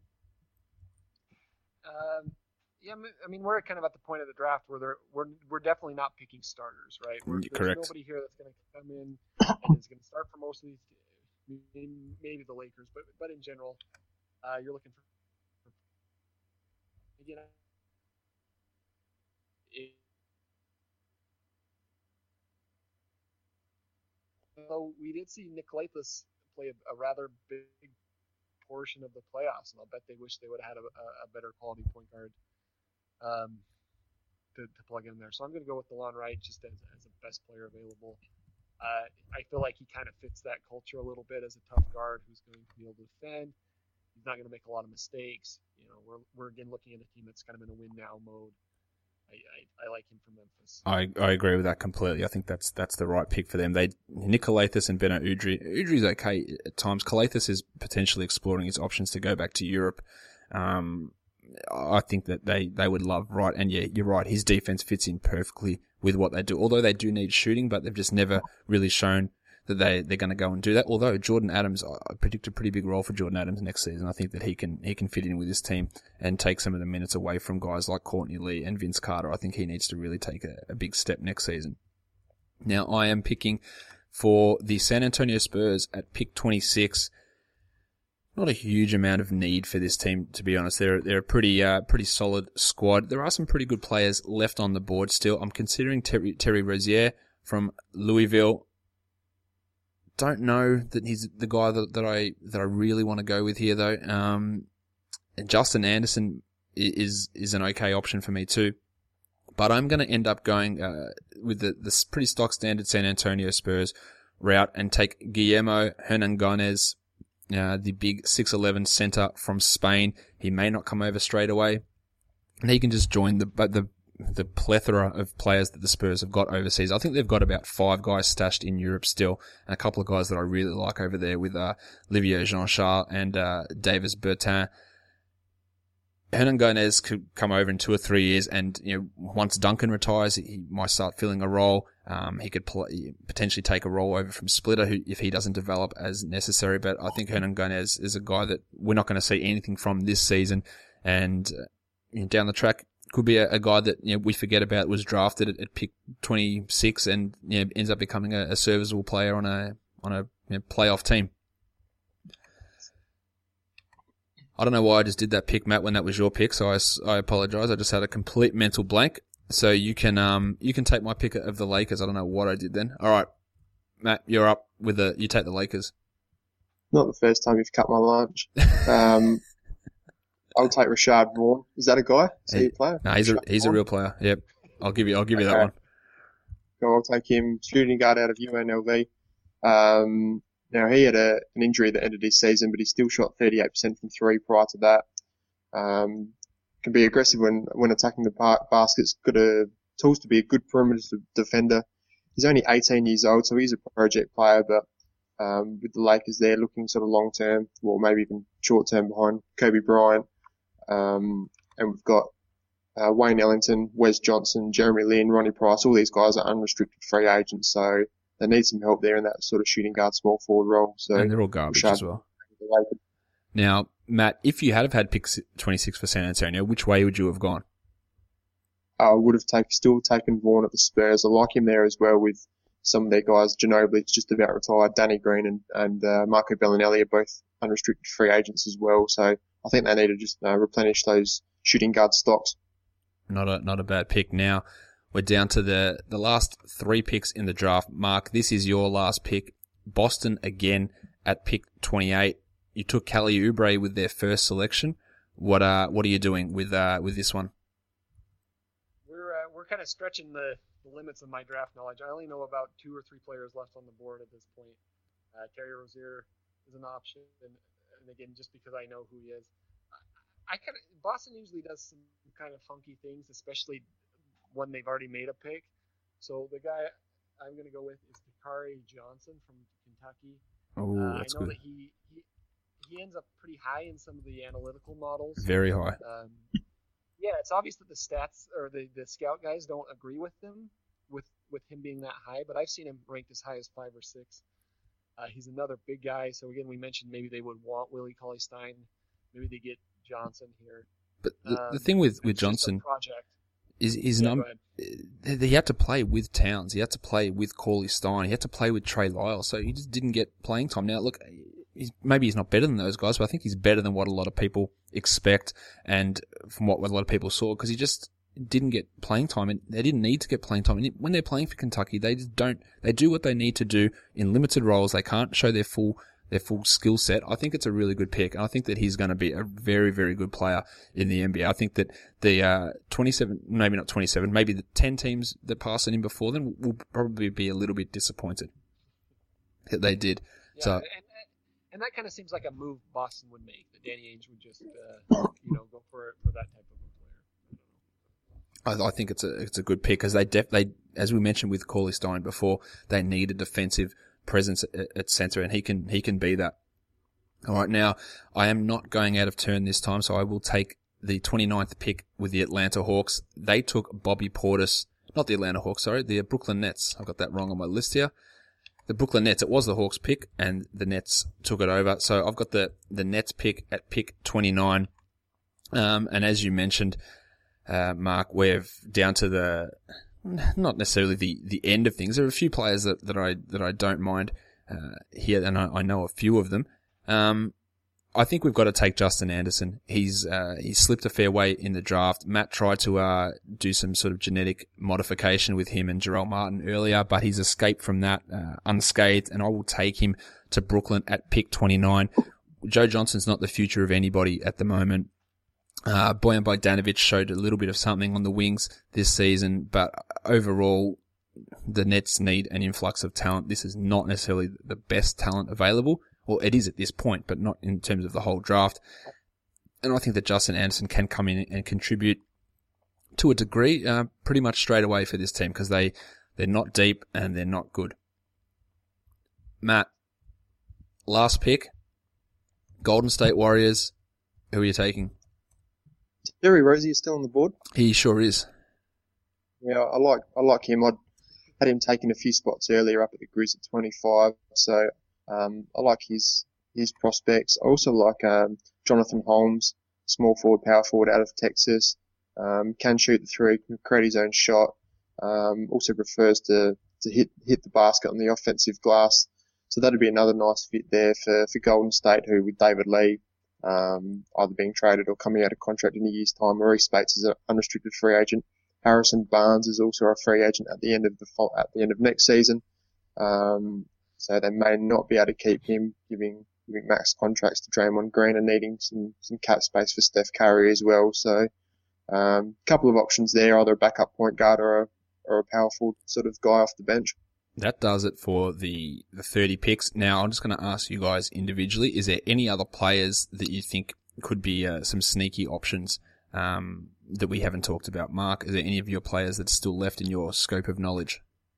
Um, yeah, I mean, we're kind of at the point of the draft where they're, we're we're definitely not picking starters, right? We're, Correct. There's nobody here that's going to come in and is going to start for most of these. Maybe the Lakers, but but in general, uh, you're looking for again. It, so we did see Nick Lathis play a, a rather big portion of the playoffs, and I'll bet they wish they would have had a, a better quality point guard um, to, to plug in there. So I'm going to go with DeLon Wright just as, as the best player available. Uh, I feel like he kind of fits that culture a little bit as a tough guard who's going to be able to defend. He's not going to make a lot of mistakes. You know, we're we're again looking at a team that's kind of in a win now mode. I, I, I like him from Memphis. I, I agree with that completely. I think that's that's the right pick for them. They Nick Calathes and Beno Udrih. Udrih's okay at times. Calathes is potentially exploring his options to go back to Europe. Um, I think that they, they would love Wright. And yeah, you're right. His defense fits in perfectly with what they do. Although they do need shooting, but they've just never really shown that they, they're going to go and do that. Although Jordan Adams, I predict a pretty big role for Jordan Adams next season. I think that he can, he can fit in with this team and take some of the minutes away from guys like Courtney Lee and Vince Carter. I think he needs to really take a, a big step next season. Now I am picking for the San Antonio Spurs at pick twenty-six. Not a huge amount of need for this team, to be honest. They're they're a pretty uh, pretty solid squad. There are some pretty good players left on the board still. I'm considering Terry, Terry Rozier from Louisville. Don't know that he's the guy that, that I that I really want to go with here though. Um, and Justin Anderson is is an okay option for me too. But I'm going to end up going uh, with the the pretty stock standard San Antonio Spurs route and take Guillermo Hernangomez. Uh, the big six eleven center from Spain. He may not come over straight away, and he can just join the but the the plethora of players that the Spurs have got overseas. I think they've got about five guys stashed in Europe still, and a couple of guys that I really like over there with uh, Olivier Jean-Charles and uh, Davis Bertin. Hernangomez could come over in two or three years, and you know, once Duncan retires, he might start filling a role. Um, he could play, potentially take a role over from Splitter, who, if he doesn't develop as necessary. But I think Hernangomez is a guy that we're not going to see anything from this season, and uh, you know, down the track could be a, a guy that you know, we forget about was drafted at, at pick twenty-six, and you know, ends up becoming a, a serviceable player on a on a you know, playoff team. I don't know why I just did that pick, Matt, when that was your pick, so I, I apologize. I just had a complete mental blank. So you can um you can take my pick of the Lakers. I don't know what I did then. All right, Matt, you're up with the you take the Lakers. Not the first time you've cut my lunch. Um, I'll take Rashad Vaughn. Is that a guy? Is he, he a player? No, he's Rashad a he's Vaughn? a real player. Yep, I'll give you I'll give you okay. that one. So I'll take him. Shooting guard out of U N L V. Um. Now, he had a, an injury at the end of his season, but he still shot thirty-eight percent from three prior to that. Um, can be aggressive when, when attacking the bar- baskets, got a, tools to be a good perimeter defender. He's only eighteen years old, so he's a project player, but, um, with the Lakers there looking sort of long term, or maybe even short term behind Kobe Bryant. Um, and we've got, uh, Wayne Ellington, Wes Johnson, Jeremy Lin, Ronnie Price, all these guys are unrestricted free agents, so they need some help there in that sort of shooting guard, small forward role. So and they're all garbage as well. Now, Matt, if you had have had pick twenty-six for San Antonio, which way would you have gone? I would have take, still taken Vaughn at the Spurs. I like him there as well with some of their guys. Ginobili's just about retired. Danny Green and, and uh, Marco Bellinelli are both unrestricted free agents as well. So I think they need to just uh, replenish those shooting guard stocks. Not a not a bad pick. Now, we're down to the, the last three picks in the draft. Mark, this is your last pick. Boston again at pick twenty-eight. You took Kelly Oubre with their first selection. What uh what are you doing with uh with this one? We're uh, we're kind of stretching the, the limits of my draft knowledge. I only know about two or three players left on the board at this point. Uh, Terry Rozier is an option, and, and again, just because I know who he is, I, I kind of Boston usually does some kind of funky things, especially when they've already made a pick. So the guy I'm going to go with is Dakari Johnson from Kentucky. Oh, uh, that's I know good. that he, he he ends up pretty high in some of the analytical models. Very high. Um, yeah, it's obvious that the stats or the, the scout guys don't agree with him with with him being that high, but I've seen him ranked as high as five or six. Uh, he's another big guy. So again, we mentioned maybe they would want Willie Cauley-Stein. Maybe they get Johnson here. But the, um, the thing with, with it's just a Johnson project. is is Yeah, num- go ahead. he had to play with Towns. He had to play with Cauley Stein. He had to play with Trey Lyle. So he just didn't get playing time. Now, look, he's, maybe he's not better than those guys, but I think he's better than what a lot of people expect and from what a lot of people saw because he just didn't get playing time and they didn't need to get playing time. And when they're playing for Kentucky, they just don't, they do what they need to do in limited roles. They can't show their full their full skill set. I think it's a really good pick, and I think that he's going to be a very, very good player in the N B A. I think that the uh, twenty-seven, maybe not twenty-seven, maybe the ten teams that passed on him before then will probably be a little bit disappointed that they did. Yeah, so, and, and that kind of seems like a move Boston would make. That Danny Ainge would just, uh, you know, go for for that type of a player. I, I think it's a it's a good pick because they def, they as we mentioned with Cauley Stein before, they need a defensive presence at, at center, and he can he can be that. All right, now I am not going out of turn this time, so I will take the twenty-ninth pick with the Atlanta Hawks. They took Bobby Portis, not the Atlanta Hawks, sorry, the Brooklyn Nets. I've got that wrong on my list here. The Brooklyn Nets. It was the Hawks pick, and the Nets took it over. So I've got the the Nets pick at pick twenty-nine, um, and as you mentioned, uh, Mark, we're down to the. Not necessarily the, the end of things. There are a few players that, that I that I don't mind uh, here, and I, I know a few of them. Um, I think we've got to take Justin Anderson. He's uh, he slipped a fair way in the draft. Matt tried to uh, do some sort of genetic modification with him and Jarrell Martin earlier, but he's escaped from that uh, unscathed, and I will take him to Brooklyn at pick twenty-nine. Joe Johnson's not the future of anybody at the moment. Uh, Bojan Bogdanovic showed a little bit of something on the wings this season, but overall, the Nets need an influx of talent. This is not necessarily the best talent available, or it is at this point, but not in terms of the whole draft. And I think that Justin Anderson can come in and contribute to a degree, uh, pretty much straight away for this team, because they, they're not deep and they're not good. Matt, last pick, Golden State Warriors. Who are you taking? Terry Rozier is still on the board. He sure is. Yeah, I like I like him. I had him taking a few spots earlier up at the Grizz at twenty-five, so um, I like his his prospects. I also like um, Jonathan Holmes, small forward, power forward out of Texas. Um, can shoot the three, can create his own shot. Um, also prefers to to hit hit the basket on the offensive glass. So that'd be another nice fit there for for Golden State, who with David Lee. Um, either being traded or coming out of contract in a year's time. Maurice Bates is an unrestricted free agent. Harrison Barnes is also a free agent at the end of the at the end of next season. Um, so they may not be able to keep him, giving giving max contracts to Draymond Green and needing some some cap space for Steph Curry as well. So a um, couple of options there, either a backup point guard or a or a powerful sort of guy off the bench. That does it for the, the thirty picks. Now, I'm just going to ask you guys individually, is there any other players that you think could be uh, some sneaky options um, that we haven't talked about? Mark, is there any of your players that's still left in your scope of knowledge?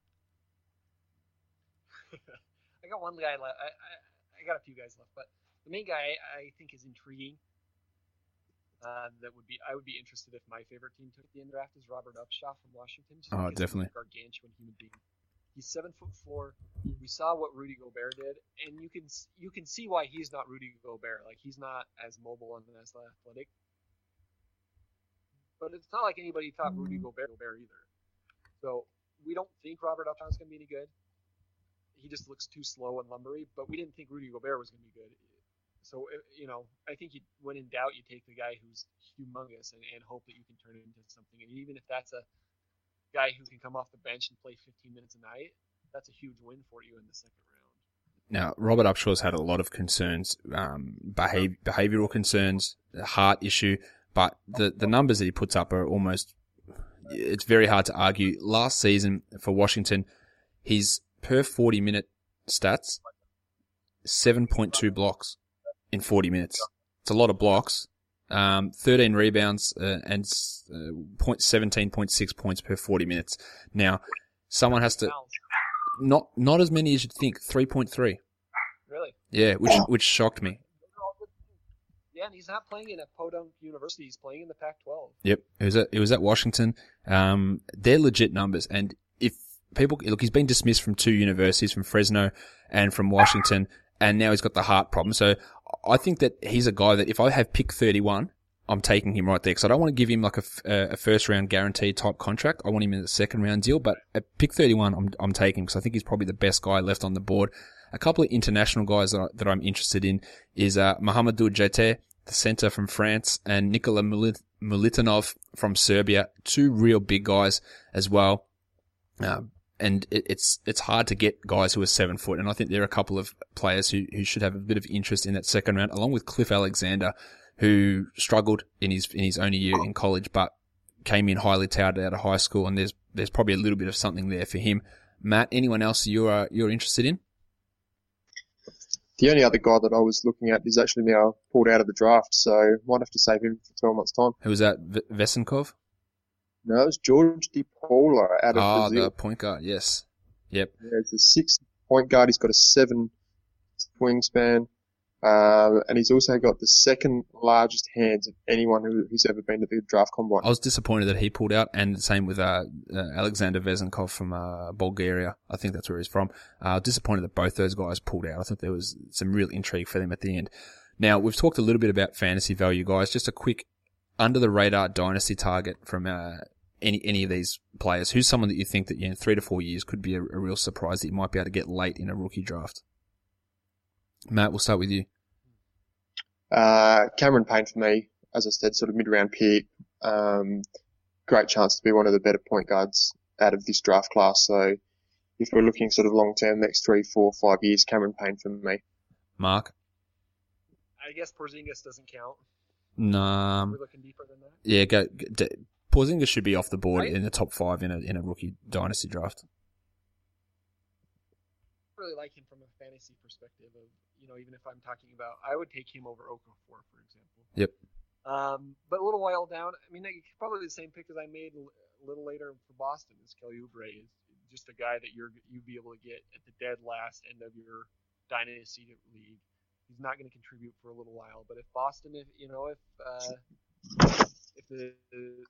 I got one guy left. I, I, I got a few guys left, but the main guy I, I think is intriguing. Uh, that would be I would be interested if my favorite team took the end draft is Robert Upshaw from Washington. Just Oh, because definitely. He's a gargantuan human being. He's seven foot four. We saw what Rudy Gobert did, and you can you can see why he's not Rudy Gobert. Like, he's not as mobile and as athletic. But it's not like anybody thought Rudy Gobert Gobert either. So we don't think Robert Upshaw is going to be any good. He just looks too slow and lumbery. But we didn't think Rudy Gobert was going to be good. So you know, I think you, when in doubt, you take the guy who's humongous and, and hope that you can turn it into something. And even if that's a guy who can come off the bench and play fifteen minutes a night, that's a huge win for you in the second round. Now, Robert Upshaw's had a lot of concerns, um, behav- behavioral concerns, a heart issue, but the, the numbers that he puts up are almost, it's very hard to argue. Last season for Washington, his per forty minute stats, seven point two blocks in forty minutes. It's a lot of blocks. Um, thirteen rebounds, uh, and, uh, point, seventeen point six points per forty minutes. Now, someone has to, not, not as many as you'd think, three point three. Really? Yeah, which, which shocked me. Yeah, and he's not playing in a Podunk University. He's playing in the Pac twelve. Yep. It was at, it was at Washington. Um, they're legit numbers. And if people, look, he's been dismissed from two universities, from Fresno and from Washington, and now he's got the heart problem. So I think that he's a guy that if I have pick thirty-one, I'm taking him right there, because I don't want to give him like a, a first round guaranteed type contract. I want him in a second round deal, but at pick thirty-one, I'm, I'm taking him because I think he's probably the best guy left on the board. A couple of international guys that, I, that I'm interested in is, uh, Mahamadou Jete, the center from France, and Nikola Milit- Militinov from Serbia. Two real big guys as well. Uh, and it, it's, it's hard to get guys who are seven foot. And I think there are a couple of players who, who should have a bit of interest in that second round, along with Cliff Alexander, who struggled in his in his only year in college, but came in highly touted out of high school, and there's there's probably a little bit of something there for him. Matt, anyone else you're uh, you're interested in? The only other guy that I was looking at is actually now pulled out of the draft, so might have to save him for twelve months' time. Who was that? V- Vesenkov? No, it was George DiPaolo out of Ah, Brazil. the point guard. Yes. Yep. Yeah, he's a six point guard. He's got a seven wingspan. Uh, and he's also got the second largest hands of anyone who, who's ever been to the draft combine. I was disappointed that he pulled out, and the same with uh, uh, Alexander Vesenkov from uh, Bulgaria. I think that's where he's from. Uh, disappointed that both those guys pulled out. I think there was some real intrigue for them at the end. Now, we've talked a little bit about fantasy value, guys. Just a quick under-the-radar dynasty target from uh, any any of these players. Who's someone that you think that, you know, in three to four years could be a, a real surprise that you might be able to get late in a rookie draft? Matt, we'll start with you. Uh, Cameron Payne for me, as I said, sort of mid-round pick. Um, great chance to be one of the better point guards out of this draft class. So if we're looking sort of long-term, next three, four, five years, Cameron Payne for me. Mark? I guess Porzingis doesn't count. No. We're looking deeper than that. Yeah, go, go, Porzingis should be off the board Right? in the top five in a in a rookie dynasty draft. I really like him from a fantasy perspective of, you know, even if I'm talking about, I would take him over Okafor, for example. Yep. Um, but a little while down, I mean, probably the same pick as I made a little later for Boston is Kelly Oubre, is just a guy that you're you'd be able to get at the dead last end of your dynasty league. He's not going to contribute for a little while, but if Boston, if you know, if uh, if the, the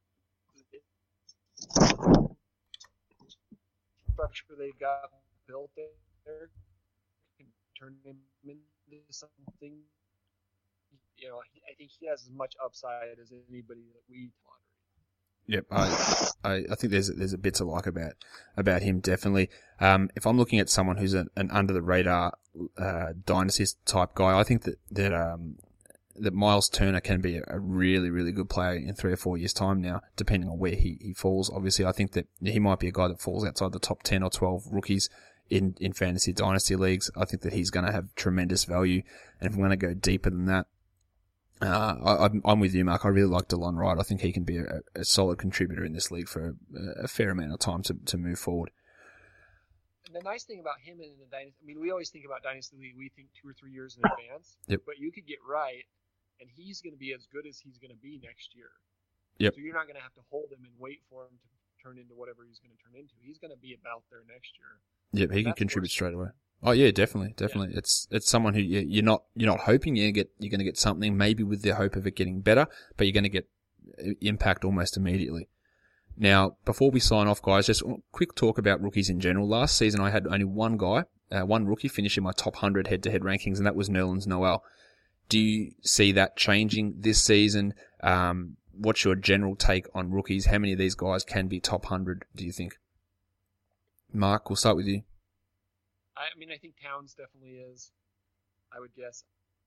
structure they've got built there can turn him into something, you know, I think he has as much upside as anybody that we tolerate. Yep, I, I, I think there's there's a bit to like about about him, definitely. Um, if I'm looking at someone who's an, an under the radar uh, dynasty type guy, I think that that um that Miles Turner can be a, a really really good player in three or four years time now, depending on where he, he falls. Obviously, I think that he might be a guy that falls outside the top ten or twelve rookies in in fantasy dynasty leagues. I think that he's going to have tremendous value, and if I'm going to go deeper than that. Uh, I, I'm with you, Mark. I really like DeLon Wright. I think he can be a, a solid contributor in this league for a, a fair amount of time to, to move forward. And the nice thing about him in the dynasty, I mean, we always think about dynasty league, we think two or three years in advance. Yep. But you could get right, and he's going to be as good as he's going to be next year. Yep. So you're not going to have to hold him and wait for him to turn into whatever he's going to turn into. He's going to be about there next year. Yep, he can That's contribute worse. straight away. Oh yeah, definitely, definitely. Yeah. It's it's someone who you, you're not you're not hoping you get you're going to get something, maybe with the hope of it getting better, but you're going to get impact almost immediately. Now, before we sign off, guys, just a quick talk about rookies in general. Last season, I had only one guy, uh, one rookie, finish in my top one hundred head-to-head rankings, and that was Nerlens Noel. Do you see that changing this season? Um, what's your general take on rookies? How many of these guys can be top one hundred, do you think? Mark, we'll start with you. I mean, I think Towns definitely is, I would guess.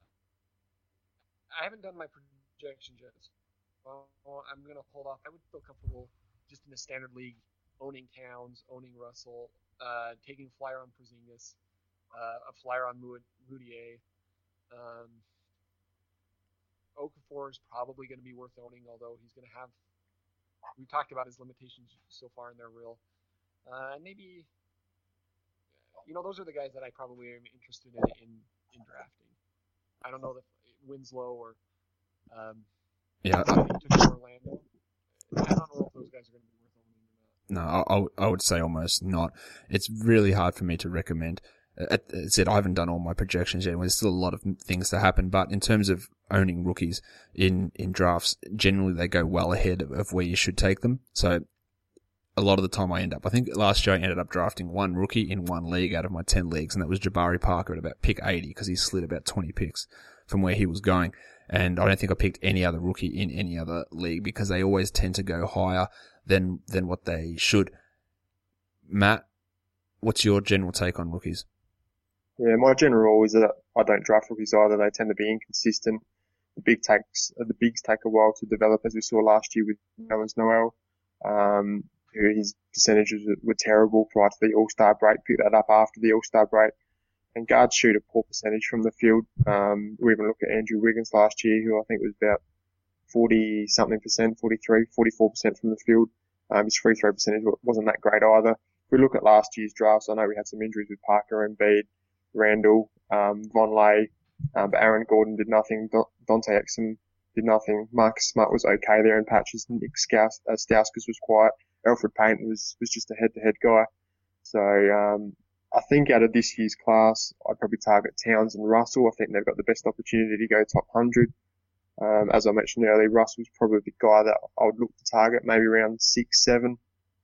I haven't done my projections yet. So I'm going to hold off. I would feel comfortable just in a standard league owning Towns, owning Russell, uh, taking a flyer on Porzingis, uh, a flyer on Moutier. Um, Okafor is probably going to be worth owning, although he's going to have – we talked about his limitations so far, and they're real. Uh, maybe – You know, those are the guys that I probably am interested in in, in drafting. I don't know if Winslow or um, Yeah, I took Orlando. I don't know if those guys are going to be worth owning or not. No, I, I would say almost not. It's really hard for me to recommend. As I said, I haven't done all my projections yet. There's still a lot of things to happen, but in terms of owning rookies in, in drafts, generally they go well ahead of where you should take them. So a lot of the time I end up. I think last year I ended up drafting one rookie in one league out of my ten leagues, and that was Jabari Parker at about pick eighty because he slid about twenty picks from where he was going. And I don't think I picked any other rookie in any other league because they always tend to go higher than than what they should. Matt, what's your general take on rookies? Yeah, my general rule is that I don't draft rookies either. They tend to be inconsistent. The big takes, the bigs take a while to develop, as we saw last year with Nerlens Noel. Um, his percentages were terrible prior to the All-Star break. Picked that up after the All-Star break. And guards shoot a poor percentage from the field. Um, we even look at Andrew Wiggins last year, who I think was about forty something percent, forty-three, forty-four percent from the field. Um, his free throw percentage wasn't that great either. If we look at last year's drafts, I know we had some injuries with Parker, Embiid, Randall, um, Vonleh, um, but Aaron Gordon did nothing. Dante Exum did nothing. Marcus Smart was okay there in patches. Nick Staus- uh, Stauskas was quiet. Elfrid Payton was, was just a head-to-head guy. So, um, I think out of this year's class, I'd probably target Towns and Russell. I think they've got the best opportunity to go top one hundred. Um, as I mentioned earlier, Russell's probably the guy that I would look to target, maybe around six, seven.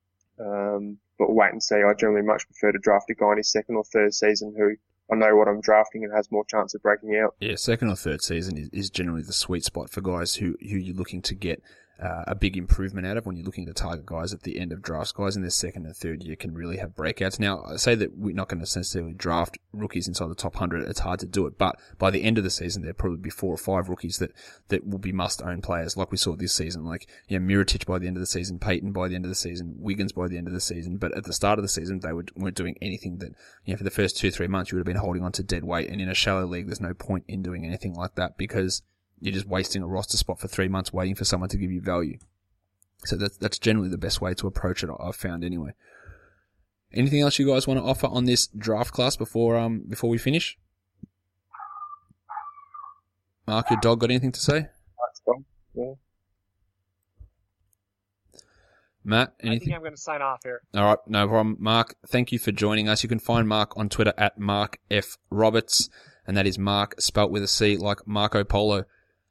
Um, but we'll wait and see. I generally much prefer to draft a guy in his second or third season who I know what I'm drafting and has more chance of breaking out. Yeah, second or third season is, is generally the sweet spot for guys who, who you're looking to get uh, a big improvement out of when you're looking to target guys at the end of drafts. Guys in their second and third year can really have breakouts. Now, I say that we're not going to necessarily draft rookies inside the top one hundred. It's hard to do it, but by the end of the season, there'll probably be four or five rookies that, that will be must-own players like we saw this season. Like, you know, Mirotic by the end of the season, Payton by the end of the season, Wiggins by the end of the season. But at the start of the season, they were, weren't doing anything that, you know, for the first two, three months, you would have been holding on to dead weight. And in a shallow league, there's no point in doing anything like that because you're just wasting a roster spot for three months waiting for someone to give you value. So that's, that's generally the best way to approach it, I've found anyway. Anything else you guys want to offer on this draft class before, um, before we finish? Mark, your dog got anything to say? Yeah. Matt, anything? I think I'm going to sign off here. All right, no problem. Mark, thank you for joining us. You can find Mark on Twitter at Mark F. Roberts, and that is Mark spelt with a C like Marco Polo.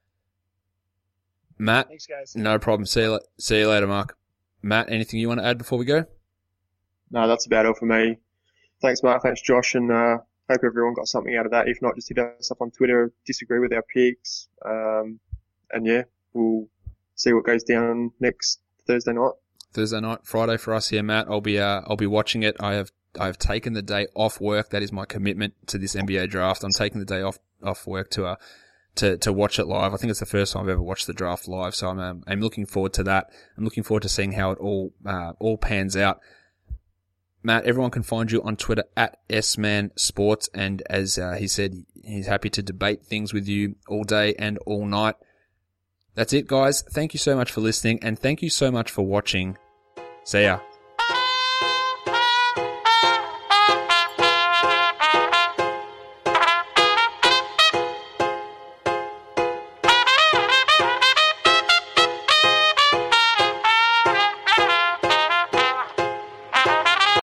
Matt? Thanks, guys. No problem. See you, see you later, Mark. Matt, anything you want to add before we go? No, that's about all for me. Thanks, Mark. Thanks, Josh. And uh, hope everyone got something out of that. If not, just hit us up on Twitter, disagree with our picks. Um, and yeah, we'll see what goes down next Thursday night. Thursday night, Friday for us here, Matt. I'll be uh, I'll be watching it. I have I have taken the day off work. That is my commitment to this N B A draft. I'm taking the day off off work to uh to to watch it live. I think it's the first time I've ever watched the draft live, so I'm um, I'm looking forward to that. I'm looking forward to seeing how it all uh, all pans out. Matt, everyone can find you on Twitter at S Man Sports, and as uh, he said, he's happy to debate things with you all day and all night. That's it, guys. Thank you so much for listening, and thank you so much for watching. See ya.